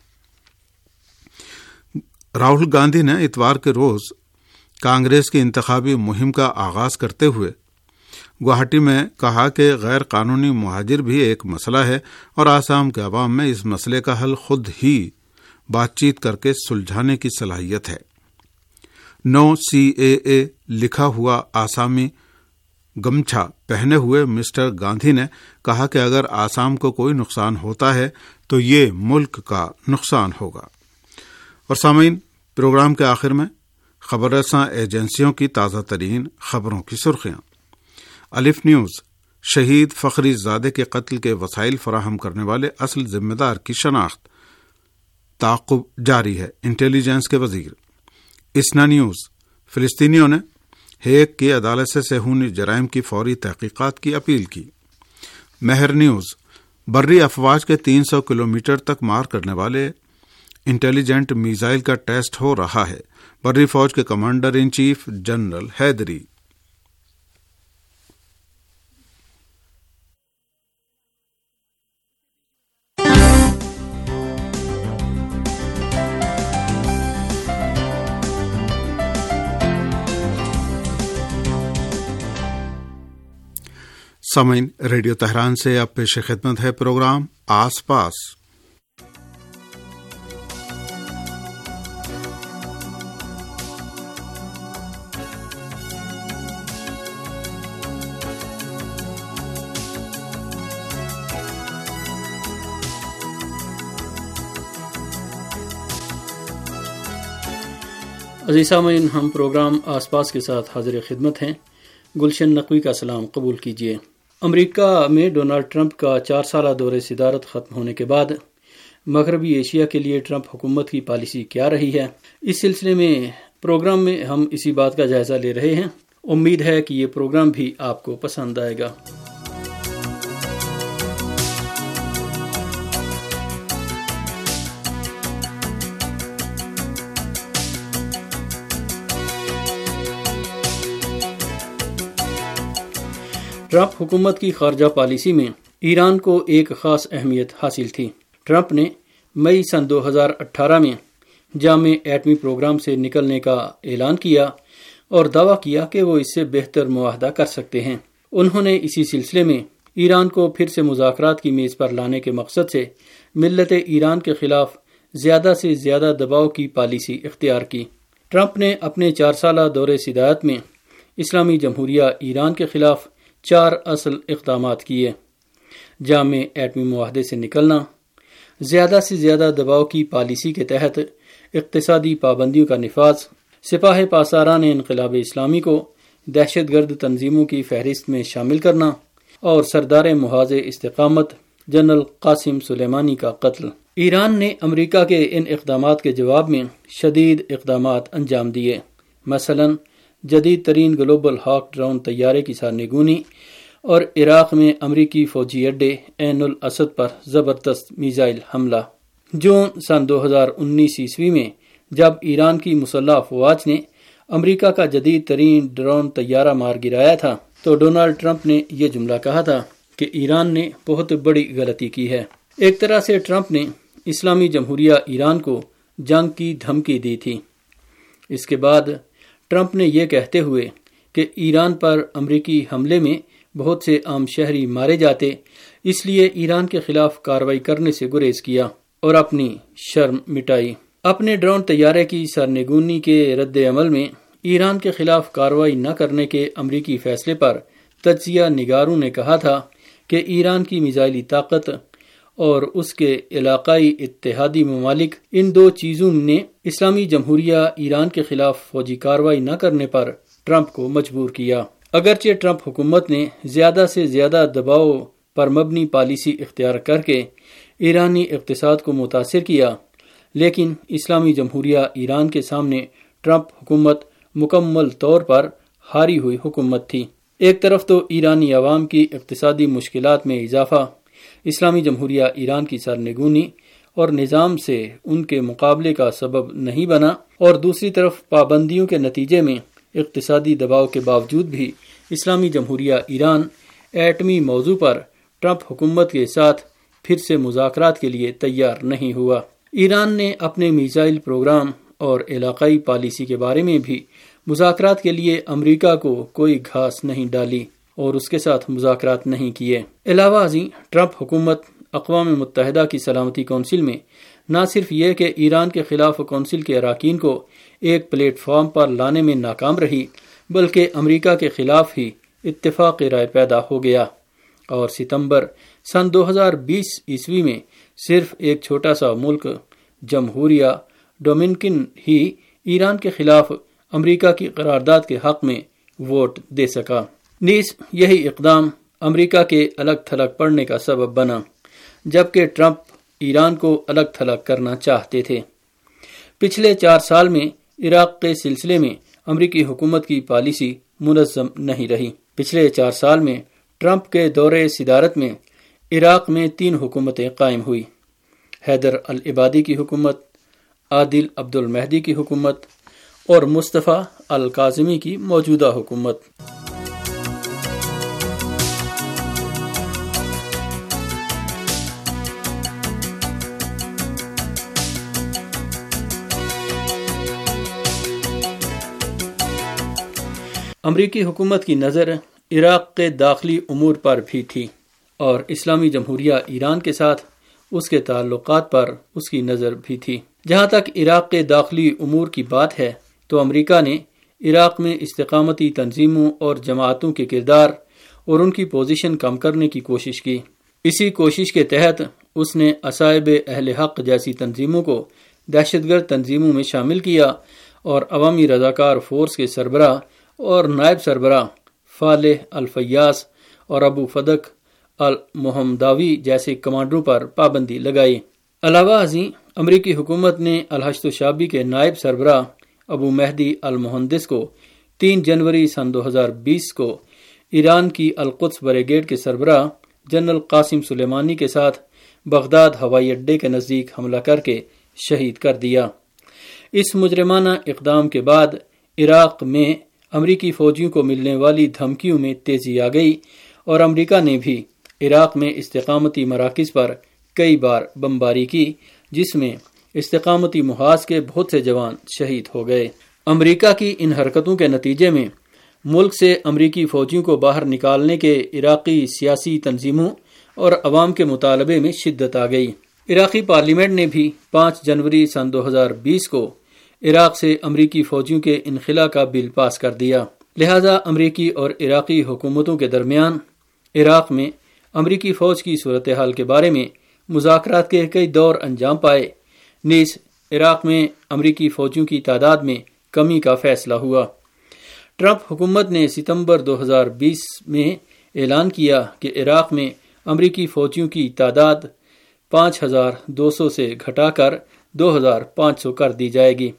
راہل گاندھی نے اتوار کے روز کانگریس کی انتخابی مہم کا آغاز کرتے ہوئے گوہاٹی میں کہا کہ غیر قانونی مہاجر بھی ایک مسئلہ ہے اور آسام کے عوام میں اس مسئلے کا حل خود ہی بات چیت کر کے سلجھانے کی صلاحیت ہے۔ نو CAA لکھا ہوا آسامی گمچھا پہنے ہوئے مسٹر گاندھی نے کہا کہ اگر آسام کو کوئی نقصان ہوتا ہے تو یہ ملک کا نقصان ہوگا۔ اور سامعین، پروگرام کے آخر میں خبر رساں ایجنسیوں کی تازہ ترین خبروں کی سرخیاں۔ الف نیوز، شہید فخری زادے کے قتل کے وسائل فراہم کرنے والے اصل ذمہ دار کی شناخت، تعاقب جاری ہے، انٹیلیجنس کے وزیر۔ اسنا نیوز، فلسطینیوں نے ہیگ کی عدالت سے صہیونی جرائم کی فوری تحقیقات کی اپیل کی۔ مہر نیوز، بری افواج کے 300 کلومیٹر تک مار کرنے والے انٹیلیجنٹ میزائل کا ٹیسٹ ہو رہا ہے، بری فوج کے commander in chief general Heydari. سامعین، ریڈیو تہران سے اب پیش خدمت ہے پروگرام آس پاس۔ عزیز سامعین، ہم پروگرام آس پاس کے ساتھ حاضر خدمت ہیں۔ گلشن نقوی کا سلام قبول کیجیے۔ امریکہ میں ڈونلڈ ٹرمپ کا 4 سالہ دورِ صدارت ختم ہونے کے بعد مغربی ایشیا کے لیے ٹرمپ حکومت کی پالیسی کیا رہی ہے، اس سلسلے میں پروگرام میں ہم اسی بات کا جائزہ لے رہے ہیں۔ امید ہے کہ یہ پروگرام بھی آپ کو پسند آئے گا۔ ٹرمپ حکومت کی خارجہ پالیسی میں ایران کو ایک خاص اہمیت حاصل تھی۔ ٹرمپ نے مئی سن 2018 میں جامع ایٹمی پروگرام سے نکلنے کا اعلان کیا اور دعویٰ کیا کہ وہ اس سے بہتر معاہدہ کر سکتے ہیں۔ انہوں نے اسی سلسلے میں ایران کو پھر سے مذاکرات کی میز پر لانے کے مقصد سے ملت ایران کے خلاف زیادہ سے زیادہ دباؤ کی پالیسی اختیار کی۔ ٹرمپ نے اپنے 4 سالہ دور صدارت میں اسلامی جمہوریہ ایران کے خلاف 4 اصل اقدامات کیے: جامع ایٹمی معاہدے سے نکلنا، زیادہ سے زیادہ دباؤ کی پالیسی کے تحت اقتصادی پابندیوں کا نفاذ، سپاہ پاسداران انقلاب اسلامی کو دہشت گرد تنظیموں کی فہرست میں شامل کرنا، اور سردار محاذ استقامت جنرل قاسم سلیمانی کا قتل۔ ایران نے امریکہ کے ان اقدامات کے جواب میں شدید اقدامات انجام دیے، مثلا جدید ترین گلوبل ہاک ڈرون طیارے کی سرنگونی اور عراق میں امریکی فوجی اڈے عین الاسد پر زبردست میزائل حملہ۔ جون سن 2019 عیسوی میں جب ایران کی مسلح افواج نے امریکہ کا جدید ترین ڈرون طیارہ مار گرایا تھا تو ڈونلڈ ٹرمپ نے یہ جملہ کہا تھا کہ ایران نے بہت بڑی غلطی کی ہے۔ ایک طرح سے ٹرمپ نے اسلامی جمہوریہ ایران کو جنگ کی دھمکی دی تھی۔ اس کے بعد ٹرمپ نے یہ کہتے ہوئے کہ ایران پر امریکی حملے میں بہت سے عام شہری مارے جاتے، اس لیے ایران کے خلاف کارروائی کرنے سے گریز کیا اور اپنی شرم مٹائی۔ اپنے ڈرون طیارے کی سرنگونی کے رد عمل میں ایران کے خلاف کارروائی نہ کرنے کے امریکی فیصلے پر تجزیہ نگاروں نے کہا تھا کہ ایران کی میزائلی طاقت اور اس کے علاقائی اتحادی ممالک، ان 2 چیزوں نے اسلامی جمہوریہ ایران کے خلاف فوجی کارروائی نہ کرنے پر ٹرمپ کو مجبور کیا۔ اگرچہ ٹرمپ حکومت نے زیادہ سے زیادہ دباؤ پر مبنی پالیسی اختیار کر کے ایرانی اقتصاد کو متاثر کیا، لیکن اسلامی جمہوریہ ایران کے سامنے ٹرمپ حکومت مکمل طور پر ہاری ہوئی حکومت تھی۔ ایک طرف تو ایرانی عوام کی اقتصادی مشکلات میں اضافہ، اسلامی جمہوریہ ایران کی سرنگونی اور نظام سے ان کے مقابلے کا سبب نہیں بنا، اور دوسری طرف پابندیوں کے نتیجے میں اقتصادی دباؤ کے باوجود بھی اسلامی جمہوریہ ایران ایٹمی موضوع پر ٹرمپ حکومت کے ساتھ پھر سے مذاکرات کے لیے تیار نہیں ہوا۔ ایران نے اپنے میزائل پروگرام اور علاقائی پالیسی کے بارے میں بھی مذاکرات کے لیے امریکہ کو کوئی گھاس نہیں ڈالی اور اس کے ساتھ مذاکرات نہیں کیے۔ علاوہ ازیں ٹرمپ حکومت اقوام متحدہ کی سلامتی کونسل میں نہ صرف یہ کہ ایران کے خلاف کونسل کے اراکین کو ایک پلیٹ فارم پر لانے میں ناکام رہی، بلکہ امریکہ کے خلاف ہی اتفاق رائے پیدا ہو گیا، اور ستمبر سن 2020 عیسوی میں صرف ایک چھوٹا سا ملک جمہوریہ ڈومینیکن ہی ایران کے خلاف امریکہ کی قرارداد کے حق میں ووٹ دے سکا۔ نیز یہی اقدام امریکہ کے الگ تھلگ پڑنے کا سبب بنا، جبکہ ٹرمپ ایران کو الگ تھلگ کرنا چاہتے تھے۔ پچھلے 4 سال میں عراق کے سلسلے میں امریکی حکومت کی پالیسی منظم نہیں رہی۔ پچھلے 4 سال میں ٹرمپ کے دور صدارت میں عراق میں 3 حکومتیں قائم ہوئی: حیدر العبادی کی حکومت، عادل عبد المہدی کی حکومت اور مصطفیٰ الکاظمی کی موجودہ حکومت۔ امریکی حکومت کی نظر عراق کے داخلی امور پر بھی تھی، اور اسلامی جمہوریہ ایران کے ساتھ اس کے تعلقات پر اس کی نظر بھی تھی۔ جہاں تک عراق کے داخلی امور کی بات ہے تو امریکہ نے عراق میں استقامتی تنظیموں اور جماعتوں کے کردار اور ان کی پوزیشن کم کرنے کی کوشش کی۔ اسی کوشش کے تحت اس نے عصائب اہل حق جیسی تنظیموں کو دہشت گرد تنظیموں میں شامل کیا، اور عوامی رضاکار فورس کے سربراہ اور نائب سربراہ فالح الفیاس اور ابو فدق المحمداوی جیسے کمانڈروں پر پابندی لگائی۔ علاوہ ازیں امریکی حکومت نے الحشد الشعبی کے نائب سربراہ ابو مہدی المہندس کو 3 جنوری سن 2020 کو ایران کی القدس بریگیڈ کے سربراہ جنرل قاسم سلیمانی کے ساتھ بغداد ہوائی اڈے کے نزدیک حملہ کر کے شہید کر دیا۔ اس مجرمانہ اقدام کے بعد عراق میں امریکی فوجیوں کو ملنے والی دھمکیوں میں تیزی آ گئی، اور امریکہ نے بھی عراق میں استقامتی مراکز پر کئی بار بمباری کی، جس میں استقامتی محاذ کے بہت سے جوان شہید ہو گئے۔ امریکہ کی ان حرکتوں کے نتیجے میں ملک سے امریکی فوجیوں کو باہر نکالنے کے عراقی سیاسی تنظیموں اور عوام کے مطالبے میں شدت آ گئی۔ عراقی پارلیمنٹ نے بھی 5 جنوری سن 2020 کو عراق سے امریکی فوجیوں کے انخلا کا بل پاس کر دیا۔ لہذا امریکی اور عراقی حکومتوں کے درمیان عراق میں امریکی فوج کی صورتحال کے بارے میں مذاکرات کے کئی دور انجام پائے، نیز عراق میں امریکی فوجیوں کی تعداد میں کمی کا فیصلہ ہوا۔ ٹرمپ حکومت نے ستمبر 2020 میں اعلان کیا کہ عراق میں امریکی فوجیوں کی تعداد 5200 سے گھٹا کر 2500 کر دی جائے گی۔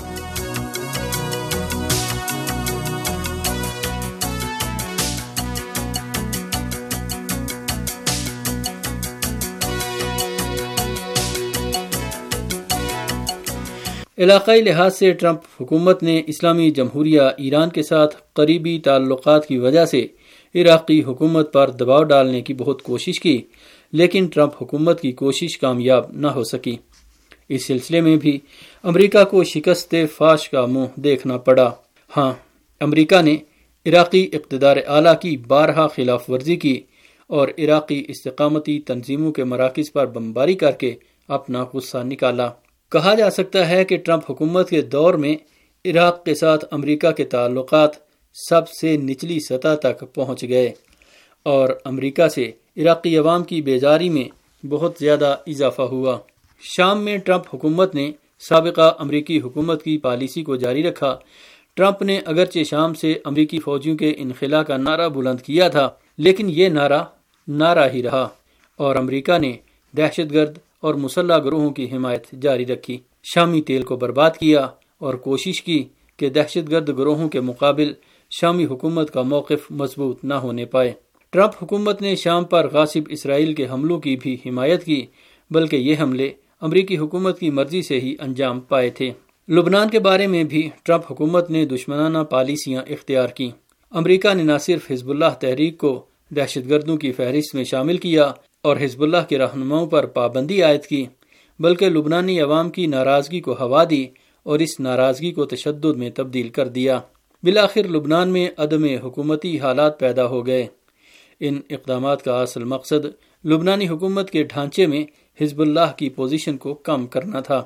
علاقائی لحاظ سے ٹرمپ حکومت نے اسلامی جمہوریہ ایران کے ساتھ قریبی تعلقات کی وجہ سے عراقی حکومت پر دباؤ ڈالنے کی بہت کوشش کی، لیکن ٹرمپ حکومت کی کوشش کامیاب نہ ہو سکی۔ اس سلسلے میں بھی امریکہ کو شکست فاش کا منہ دیکھنا پڑا۔ ہاں، امریکہ نے عراقی اقتدار اعلیٰ کی بارہا خلاف ورزی کی اور عراقی استقامتی تنظیموں کے مراکز پر بمباری کر کے اپنا غصہ نکالا۔ کہا جا سکتا ہے کہ ٹرمپ حکومت کے دور میں عراق کے ساتھ امریکہ کے تعلقات سب سے نچلی سطح تک پہنچ گئے اور امریکہ سے عراقی عوام کی بیزاری میں بہت زیادہ اضافہ ہوا۔ شام میں ٹرمپ حکومت نے سابقہ امریکی حکومت کی پالیسی کو جاری رکھا۔ ٹرمپ نے اگرچہ شام سے امریکی فوجیوں کے انخلا کا نعرہ بلند کیا تھا، لیکن یہ نعرہ ہی رہا اور امریکہ نے دہشت گرد اور مسلح گروہوں کی حمایت جاری رکھی، شامی تیل کو برباد کیا اور کوشش کی کہ دہشت گرد گروہوں کے مقابل شامی حکومت کا موقف مضبوط نہ ہونے پائے۔ ٹرمپ حکومت نے شام پر غاصب اسرائیل کے حملوں کی بھی حمایت کی، بلکہ یہ حملے امریکی حکومت کی مرضی سے ہی انجام پائے تھے۔ لبنان کے بارے میں بھی ٹرمپ حکومت نے دشمنانہ پالیسیاں اختیار کیں۔ امریکہ نے نہ صرف حزب اللہ تحریک کو دہشت گردوں کی فہرست میں شامل کیا اور حزب اللہ کے رہنماؤں پر پابندی عائد کی، بلکہ لبنانی عوام کی ناراضگی کو ہوا دی اور اس ناراضگی کو تشدد میں تبدیل کر دیا۔ بالآخر لبنان میں عدم حکومتی حالات پیدا ہو گئے۔ ان اقدامات کا اصل مقصد لبنانی حکومت کے ڈھانچے میں حزب اللہ کی پوزیشن کو کم کرنا تھا۔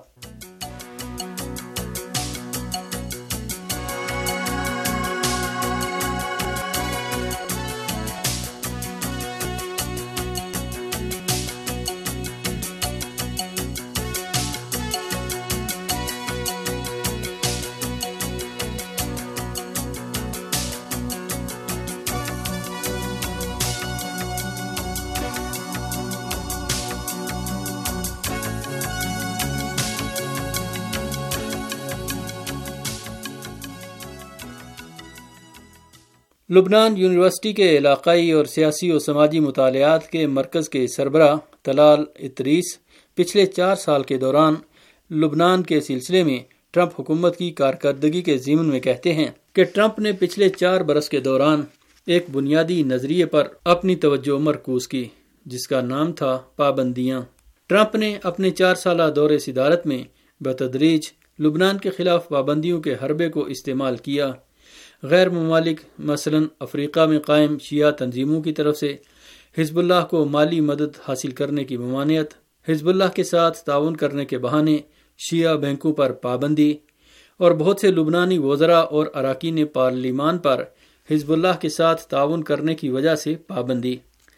لبنان یونیورسٹی کے علاقائی اور سیاسی و سماجی مطالعات کے مرکز کے سربراہ طلال ادریس پچھلے 4 سال کے دوران لبنان کے سلسلے میں ٹرمپ حکومت کی کارکردگی کے ضمن میں کہتے ہیں کہ ٹرمپ نے پچھلے 4 برس کے دوران ایک بنیادی نظریے پر اپنی توجہ مرکوز کی، جس کا نام تھا پابندیاں۔ ٹرمپ نے اپنے 4 سالہ دور صدارت میں بتدریج لبنان کے خلاف پابندیوں کے حربے کو استعمال کیا۔ غیر ممالک مثلا افریقہ میں قائم شیعہ تنظیموں کی طرف سے حزب اللہ کو مالی مدد حاصل کرنے کی ممانعت، حزب اللہ کے ساتھ تعاون کرنے کے بہانے شیعہ بینکوں پر پابندی اور بہت سے لبنانی وزراء اور اراکین پارلیمان پر حزب اللہ کے ساتھ تعاون کرنے کی وجہ سے پابندی۔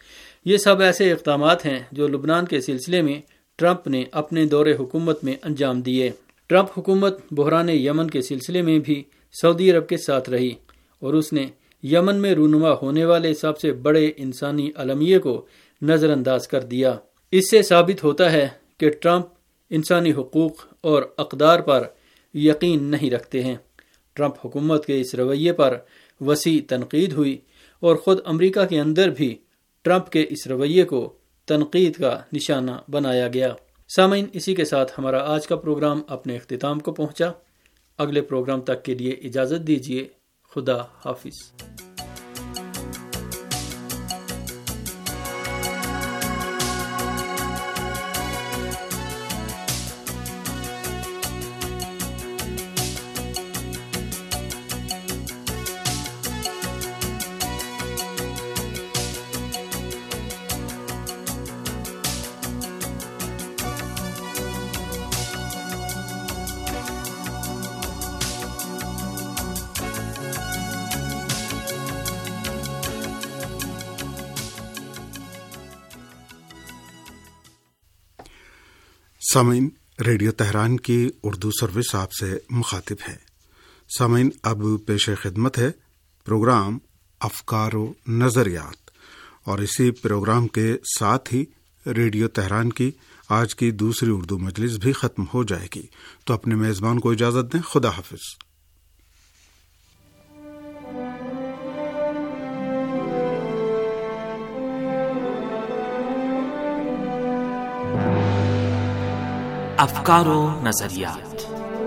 یہ سب ایسے اقدامات ہیں جو لبنان کے سلسلے میں ٹرمپ نے اپنے دور حکومت میں انجام دیے۔ ٹرمپ حکومت بحران یمن کے سلسلے میں بھی سعودی عرب کے ساتھ رہی اور اس نے یمن میں رونما ہونے والے سب سے بڑے انسانی المیے کو نظر انداز کر دیا۔ اس سے ثابت ہوتا ہے کہ ٹرمپ انسانی حقوق اور اقدار پر یقین نہیں رکھتے ہیں۔ ٹرمپ حکومت کے اس رویے پر وسیع تنقید ہوئی اور خود امریکہ کے اندر بھی ٹرمپ کے اس رویے کو تنقید کا نشانہ بنایا گیا۔ سامعین، اسی کے ساتھ ہمارا آج کا پروگرام اپنے اختتام کو پہنچا۔ اگلے پروگرام تک کے لیے اجازت دیجیے۔ خدا حافظ۔ سامعین، ریڈیو تہران کی اردو سروس آپ سے مخاطب ہے۔ سامعین، اب پیش خدمت ہے پروگرام افکار و نظریات، اور اسی پروگرام کے ساتھ ہی ریڈیو تہران کی آج کی دوسری اردو مجلس بھی ختم ہو جائے گی۔ تو اپنے میزبان کو اجازت دیں۔ خدا حافظ۔ افکار و نظریات۔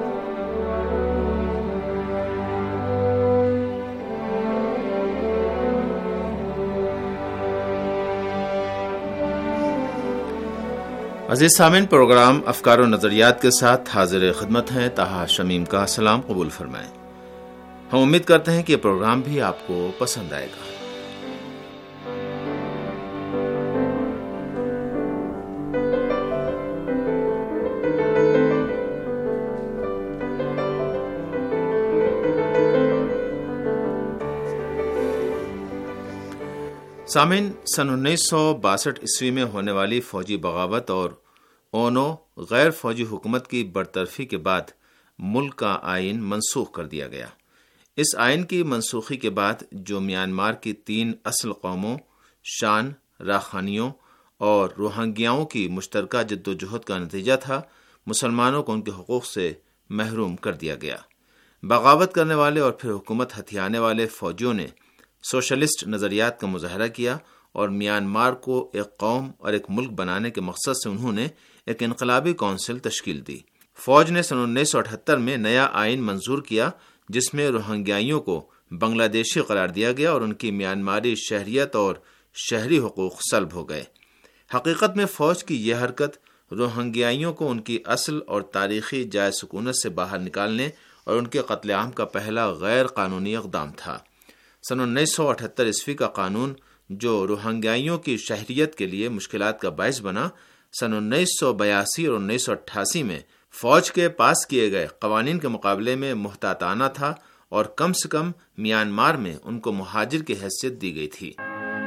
عزیز سامعین، پروگرام افکار و نظریات کے ساتھ حاضر خدمت ہیں طاہا شمیم کا سلام قبول فرمائیں۔ ہم امید کرتے ہیں کہ یہ پروگرام بھی آپ کو پسند آئے گا۔ سامعین، سن 1962 عیسوی میں ہونے والی فوجی بغاوت اور اونو غیر فوجی حکومت کی برطرفی کے بعد ملک کا آئین منسوخ کر دیا گیا۔ اس آئین کی منسوخی کے بعد جو میانمار کی 3 اصل قوموں شان، راکھانیوں اور روہنگیاؤں کی مشترکہ جدوجہد کا نتیجہ تھا، مسلمانوں کو ان کے حقوق سے محروم کر دیا گیا۔ بغاوت کرنے والے اور پھر حکومت ہتھیانے والے فوجیوں نے سوشلسٹ نظریات کا مظاہرہ کیا اور میانمار کو ایک قوم اور ایک ملک بنانے کے مقصد سے انہوں نے ایک انقلابی کونسل تشکیل دی۔ فوج نے سن 1978 میں نیا آئین منظور کیا جس میں روہنگیائیوں کو بنگلہ دیشی قرار دیا گیا اور ان کی میانماری شہریت اور شہری حقوق سلب ہو گئے۔ حقیقت میں فوج کی یہ حرکت روہنگیائیوں کو ان کی اصل اور تاریخی جائے سکونت سے باہر نکالنے اور ان کے قتل عام کا پہلا غیر قانونی اقدام تھا۔ سن 1978 عیسوی کا قانون جو روہنگیائیوں کی شہریت کے لیے مشکلات کا باعث بنا، سن 1982 اور 1988 میں فوج کے پاس کیے گئے قوانین کے مقابلے میں محتاطانہ تھا اور کم سے کم میانمار میں ان کو مہاجر کی حیثیت دی گئی تھی۔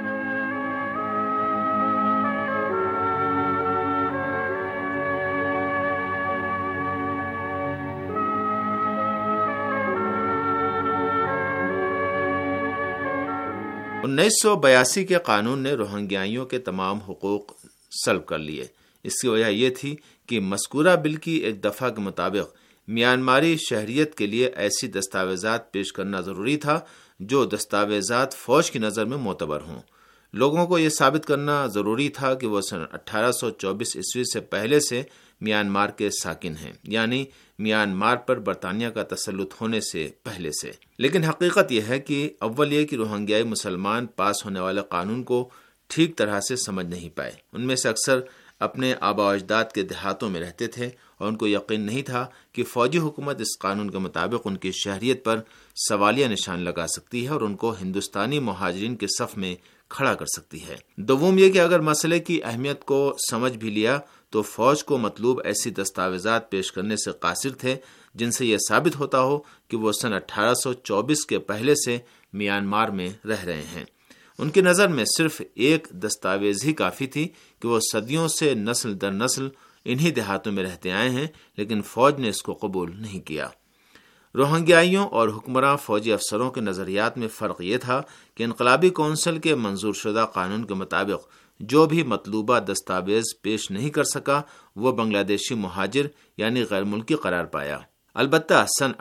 انیس سو 82 کے قانون نے روہنگیائیوں کے تمام حقوق سلب کر لیے۔ اس کی وجہ یہ تھی کہ مذکورہ بل کی ایک دفعہ کے مطابق میانماری شہریت کے لیے ایسی دستاویزات پیش کرنا ضروری تھا جو دستاویزات فوج کی نظر میں معتبر ہوں۔ لوگوں کو یہ ثابت کرنا ضروری تھا کہ وہ سن 1824 عیسوی سے پہلے سے میانمار کے ساکن ہیں، یعنی میانمار پر برطانیہ کا تسلط ہونے سے پہلے سے۔ لیکن حقیقت یہ ہے کہ اول یہ کہ روہنگیائی مسلمان پاس ہونے والے قانون کو ٹھیک طرح سے سمجھ نہیں پائے۔ ان میں سے اکثر اپنے آباء و اجداد کے دیہاتوں میں رہتے تھے اور ان کو یقین نہیں تھا کہ فوجی حکومت اس قانون کے مطابق ان کی شہریت پر سوالیہ نشان لگا سکتی ہے اور ان کو ہندوستانی مہاجرین کے صف میں کھڑا کر سکتی ہے۔ دوم یہ کہ اگر مسئلے کی اہمیت کو سمجھ بھی لیا تو فوج کو مطلوب ایسی دستاویزات پیش کرنے سے قاصر تھے جن سے یہ ثابت ہوتا ہو کہ وہ سن 1824 کے پہلے سے میانمار میں رہ رہے ہیں۔ ان کی نظر میں صرف ایک دستاویز ہی کافی تھی کہ وہ صدیوں سے نسل در نسل انہی دیہاتوں میں رہتے آئے ہیں، لیکن فوج نے اس کو قبول نہیں کیا۔ روہنگیائیوں اور حکمراں فوجی افسروں کے نظریات میں فرق یہ تھا کہ انقلابی کونسل کے منظور شدہ قانون کے مطابق جو بھی مطلوبہ دستاویز پیش نہیں کر سکا وہ بنگلہ دیشی مہاجر یعنی غیر ملکی قرار پایا۔ البتہ سن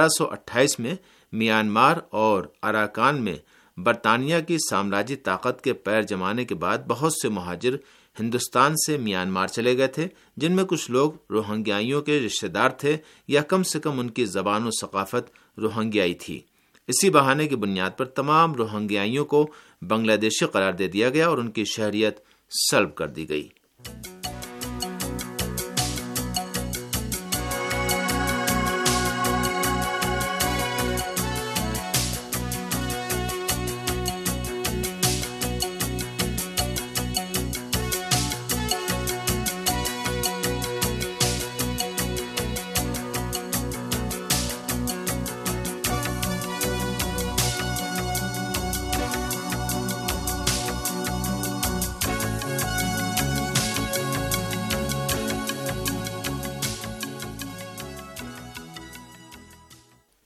1828 میں میانمار اور اراکان میں برطانیہ کی سامراجی طاقت کے پیر جمانے کے بعد بہت سے مہاجر ہندوستان سے میانمار چلے گئے تھے، جن میں کچھ لوگ روہنگیائیوں کے رشتہ دار تھے یا کم سے کم ان کی زبان و ثقافت روہنگیائی تھی۔ اسی بہانے کی بنیاد پر تمام روہنگیائیوں کو بنگلہ دیشی قرار دے دیا گیا اور ان کی شہریت سلب کر دی گئی۔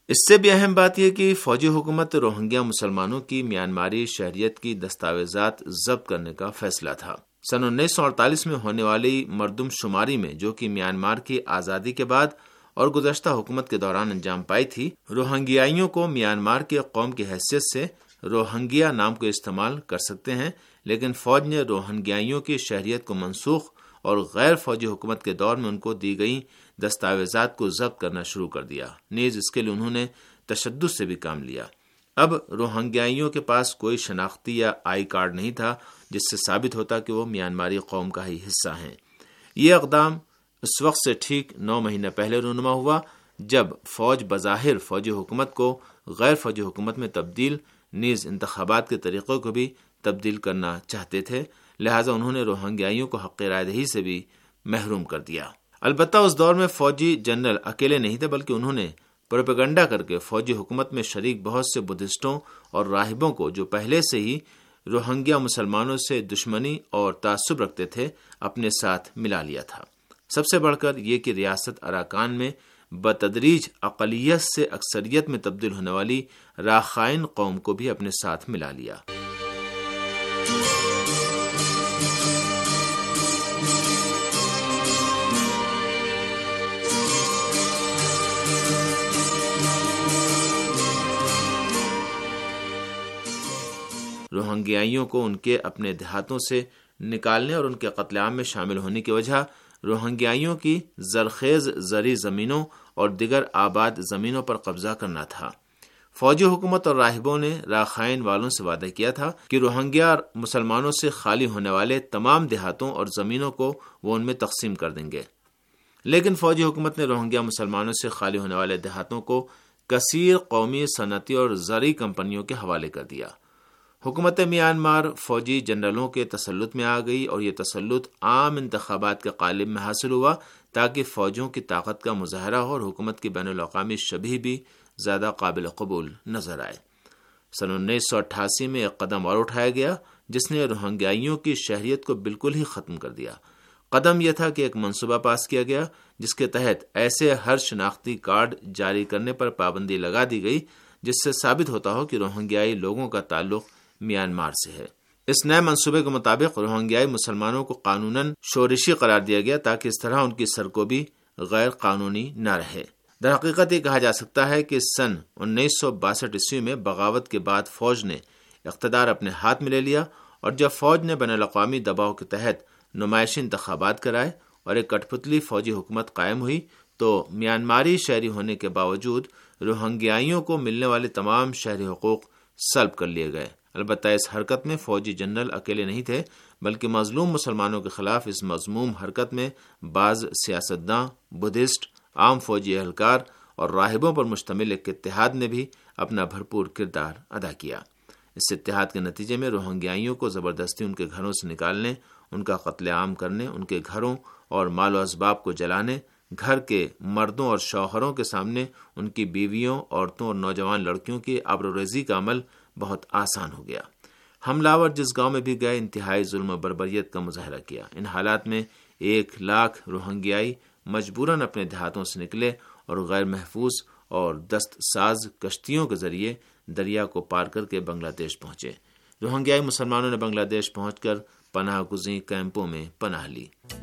اس سے بھی اہم بات یہ کہ فوجی حکومت روہنگیا مسلمانوں کی میانماری شہریت کی دستاویزات ضبط کرنے کا فیصلہ تھا۔ سن 1948 میں ہونے والی مردم شماری میں، جو کہ میانمار کی آزادی کے بعد اور گزشتہ حکومت کے دوران انجام پائی تھی، روہنگیائیوں کو میانمار کی قوم کی حیثیت سے روہنگیا نام کو استعمال کر سکتے ہیں، لیکن فوج نے روہنگیائیوں کی شہریت کو منسوخ اور غیر فوجی حکومت کے دور میں ان کو دی گئی دستاویزات کو ضبط کرنا شروع کر دیا۔ نیز اس کے لیے انہوں نے تشدد سے بھی کام لیا۔ اب روہنگیائیوں کے پاس کوئی شناختی یا آئی کارڈ نہیں تھا جس سے ثابت ہوتا کہ وہ میانماری قوم کا ہی حصہ ہیں۔ یہ اقدام اس وقت سے ٹھیک 9 مہینے پہلے رونما ہوا جب فوج بظاہر فوجی حکومت کو غیر فوجی حکومت میں تبدیل، نیز انتخابات کے طریقوں کو بھی تبدیل کرنا چاہتے تھے، لہٰذا انہوں نے روہنگیائیوں کو حق رائے دہی سے بھی محروم کر دیا۔ البتہ اس دور میں فوجی جنرل اکیلے نہیں تھے، بلکہ انہوں نے پروپیگنڈا کر کے فوجی حکومت میں شریک بہت سے بدھسٹوں اور راہبوں کو، جو پہلے سے ہی روہنگیا مسلمانوں سے دشمنی اور تعصب رکھتے تھے، اپنے ساتھ ملا لیا تھا۔ سب سے بڑھ کر یہ کہ ریاست اراکان میں بتدریج اقلیت سے اکثریت میں تبدیل ہونے والی راخائن قوم کو بھی اپنے ساتھ ملا لیا۔ روہنگیائیوں کو ان کے اپنے دیہاتوں سے نکالنے اور ان کے قتل عام میں شامل ہونے کی وجہ روہنگیائیوں کی زرخیز زرعی زمینوں اور دیگر آباد زمینوں پر قبضہ کرنا تھا۔ فوجی حکومت اور راہبوں نے راخائن والوں سے وعدہ کیا تھا کہ روہنگیا مسلمانوں سے خالی ہونے والے تمام دیہاتوں اور زمینوں کو وہ ان میں تقسیم کر دیں گے، لیکن فوجی حکومت نے روہنگیا مسلمانوں سے خالی ہونے والے دیہاتوں کو کثیر قومی صنعتی اور زرعی کمپنیوں کے حوالے کر دیا۔ حکومت میانمار فوجی جنرلوں کے تسلط میں آ گئی اور یہ تسلط عام انتخابات کے قالب میں حاصل ہوا تاکہ فوجوں کی طاقت کا مظاہرہ ہو اور حکومت کی بین الاقوامی شبیہ بھی زیادہ قابل قبول نظر آئے۔ سن 1988 میں ایک قدم اور اٹھایا گیا جس نے روہنگیائیوں کی شہریت کو بالکل ہی ختم کر دیا۔ قدم یہ تھا کہ ایک منصوبہ پاس کیا گیا جس کے تحت ایسے ہر شناختی کارڈ جاری کرنے پر پابندی لگا دی گئی جس سے ثابت ہوتا ہو کہ روہنگیائی لوگوں کا تعلق میانمار سے ہے۔ اس نئے منصوبے کے مطابق روہنگیائی مسلمانوں کو قانوناً شورشی قرار دیا گیا تاکہ اس طرح ان کی سرکوبی غیر قانونی نہ رہے۔ در حقیقت یہ کہا جا سکتا ہے کہ سن 1962 عیسوی میں بغاوت کے بعد فوج نے اقتدار اپنے ہاتھ میں لے لیا، اور جب فوج نے بین الاقوامی دباؤ کے تحت نمائشی انتخابات کرائے اور ایک کٹ پتلی فوجی حکومت قائم ہوئی تو میانماری شہری ہونے کے باوجود روہنگیائیوں کو ملنے والے تمام شہری حقوق سلب کر لیے گئے۔ البتہ اس حرکت میں فوجی جنرل اکیلے نہیں تھے، بلکہ مظلوم مسلمانوں کے خلاف اس مذموم حرکت میں بعض سیاستداں، بدھسٹ، عام فوجی اہلکار اور راہبوں پر مشتمل ایک اتحاد نے بھی اپنا بھرپور کردار ادا کیا۔ اس اتحاد کے نتیجے میں روہنگیائیوں کو زبردستی ان کے گھروں سے نکالنے، ان کا قتل عام کرنے، ان کے گھروں اور مال و اسباب کو جلانے، گھر کے مردوں اور شوہروں کے سامنے ان کی بیویوں، عورتوں اور نوجوان لڑکیوں کی آبروریزی کا عمل بہت آسان ہو گیا۔ حملہ آور جس گاؤں میں بھی گئے انتہائی ظلم و بربریت کا مظاہرہ کیا۔ ان حالات میں 1 لاکھ روہنگیائی مجبوراً اپنے دیہاتوں سے نکلے اور غیر محفوظ اور دست ساز کشتیوں کے ذریعے دریا کو پار کر کے بنگلہ دیش پہنچے۔ روہنگیائی مسلمانوں نے بنگلہ دیش پہنچ کر پناہ گزین کیمپوں میں پناہ لی۔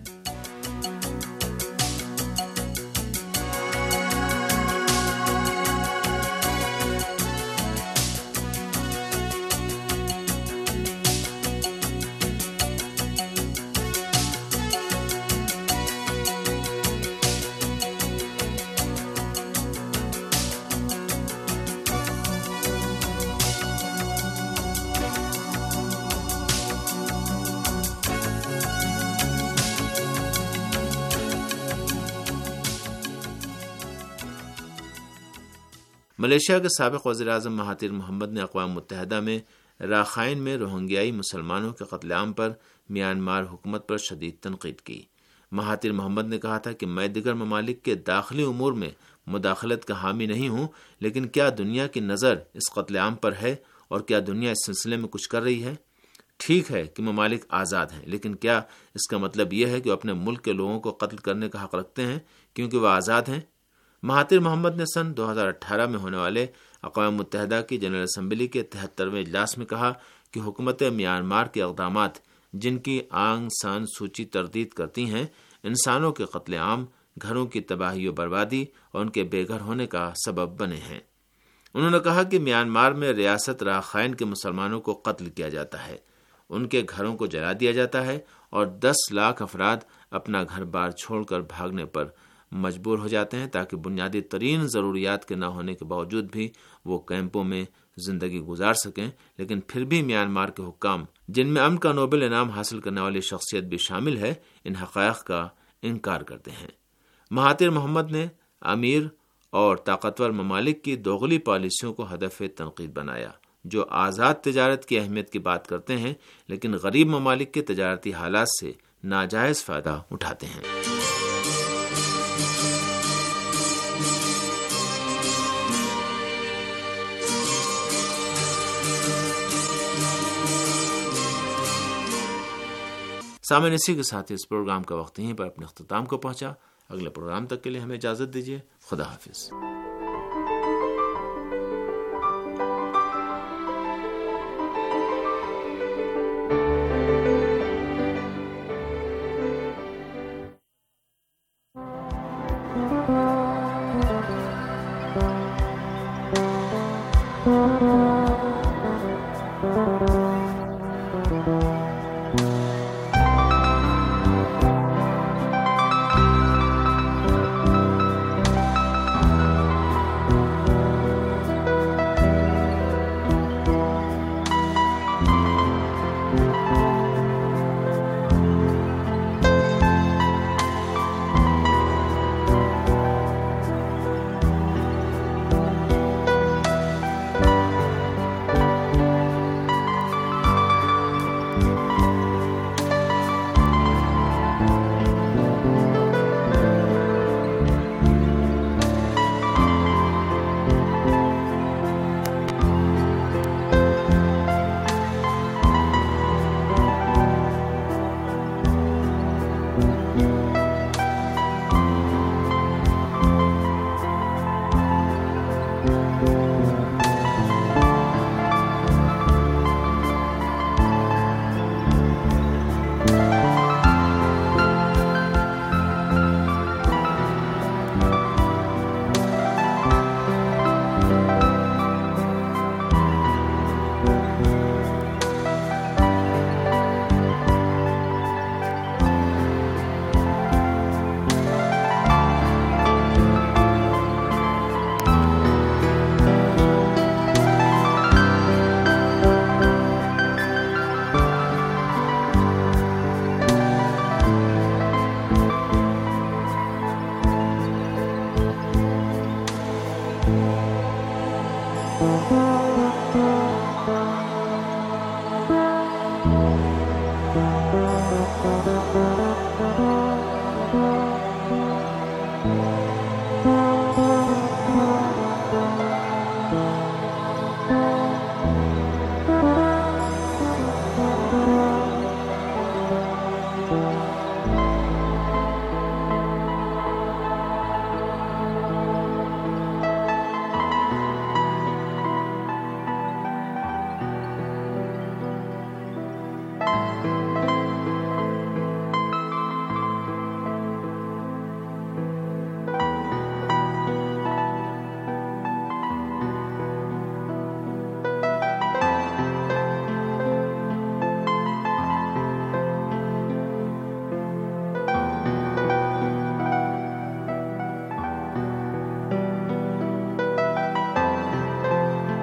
ملیشیا کے سابق وزیر اعظم مہاتیر محمد نے اقوام متحدہ میں راخائن میں روہنگیائی مسلمانوں کے قتل عام پر میانمار حکومت پر شدید تنقید کی۔ مہاتیر محمد نے کہا تھا کہ میں دیگر ممالک کے داخلی امور میں مداخلت کا حامی نہیں ہوں، لیکن کیا دنیا کی نظر اس قتل عام پر ہے اور کیا دنیا اس سلسلے میں کچھ کر رہی ہے؟ ٹھیک ہے کہ ممالک آزاد ہیں، لیکن کیا اس کا مطلب یہ ہے کہ وہ اپنے ملک کے لوگوں کو قتل کرنے کا حق رکھتے ہیں کیونکہ وہ آزاد ہیں؟ مہاتیر محمد نے سن 2018 میں ہونے والے اقوام متحدہ کی جنرل اسمبلی کے 73ویں اجلاس میں کہا کہ حکومت میانمار کے اقدامات جن کی آنگ سان سوچی تردید کرتی ہیں، انسانوں کے قتل عام، گھروں کی تباہی و بربادی اور ان کے بے گھر ہونے کا سبب بنے ہیں۔ انہوں نے کہا کہ میانمار میں ریاست راخائن کے مسلمانوں کو قتل کیا جاتا ہے، ان کے گھروں کو جلا دیا جاتا ہے اور 10 لاکھ افراد اپنا گھر بار چھوڑ کر بھاگنے پر مجبور ہو جاتے ہیں تاکہ بنیادی ترین ضروریات کے نہ ہونے کے باوجود بھی وہ کیمپوں میں زندگی گزار سکیں، لیکن پھر بھی میانمار کے حکام، جن میں امن کا نوبل انعام حاصل کرنے والی شخصیت بھی شامل ہے، ان حقائق کا انکار کرتے ہیں۔ مہاتیر محمد نے امیر اور طاقتور ممالک کی دوغلی پالیسیوں کو ہدف تنقید بنایا، جو آزاد تجارت کی اہمیت کی بات کرتے ہیں لیکن غریب ممالک کے تجارتی حالات سے ناجائز فائدہ اٹھاتے ہیں۔ سامعین، اسی کے ساتھ اس پروگرام کا وقت یہیں پر اپنے اختتام کو پہنچا۔ اگلے پروگرام تک کے لیے ہمیں اجازت دیجیے۔ خدا حافظ۔ Oh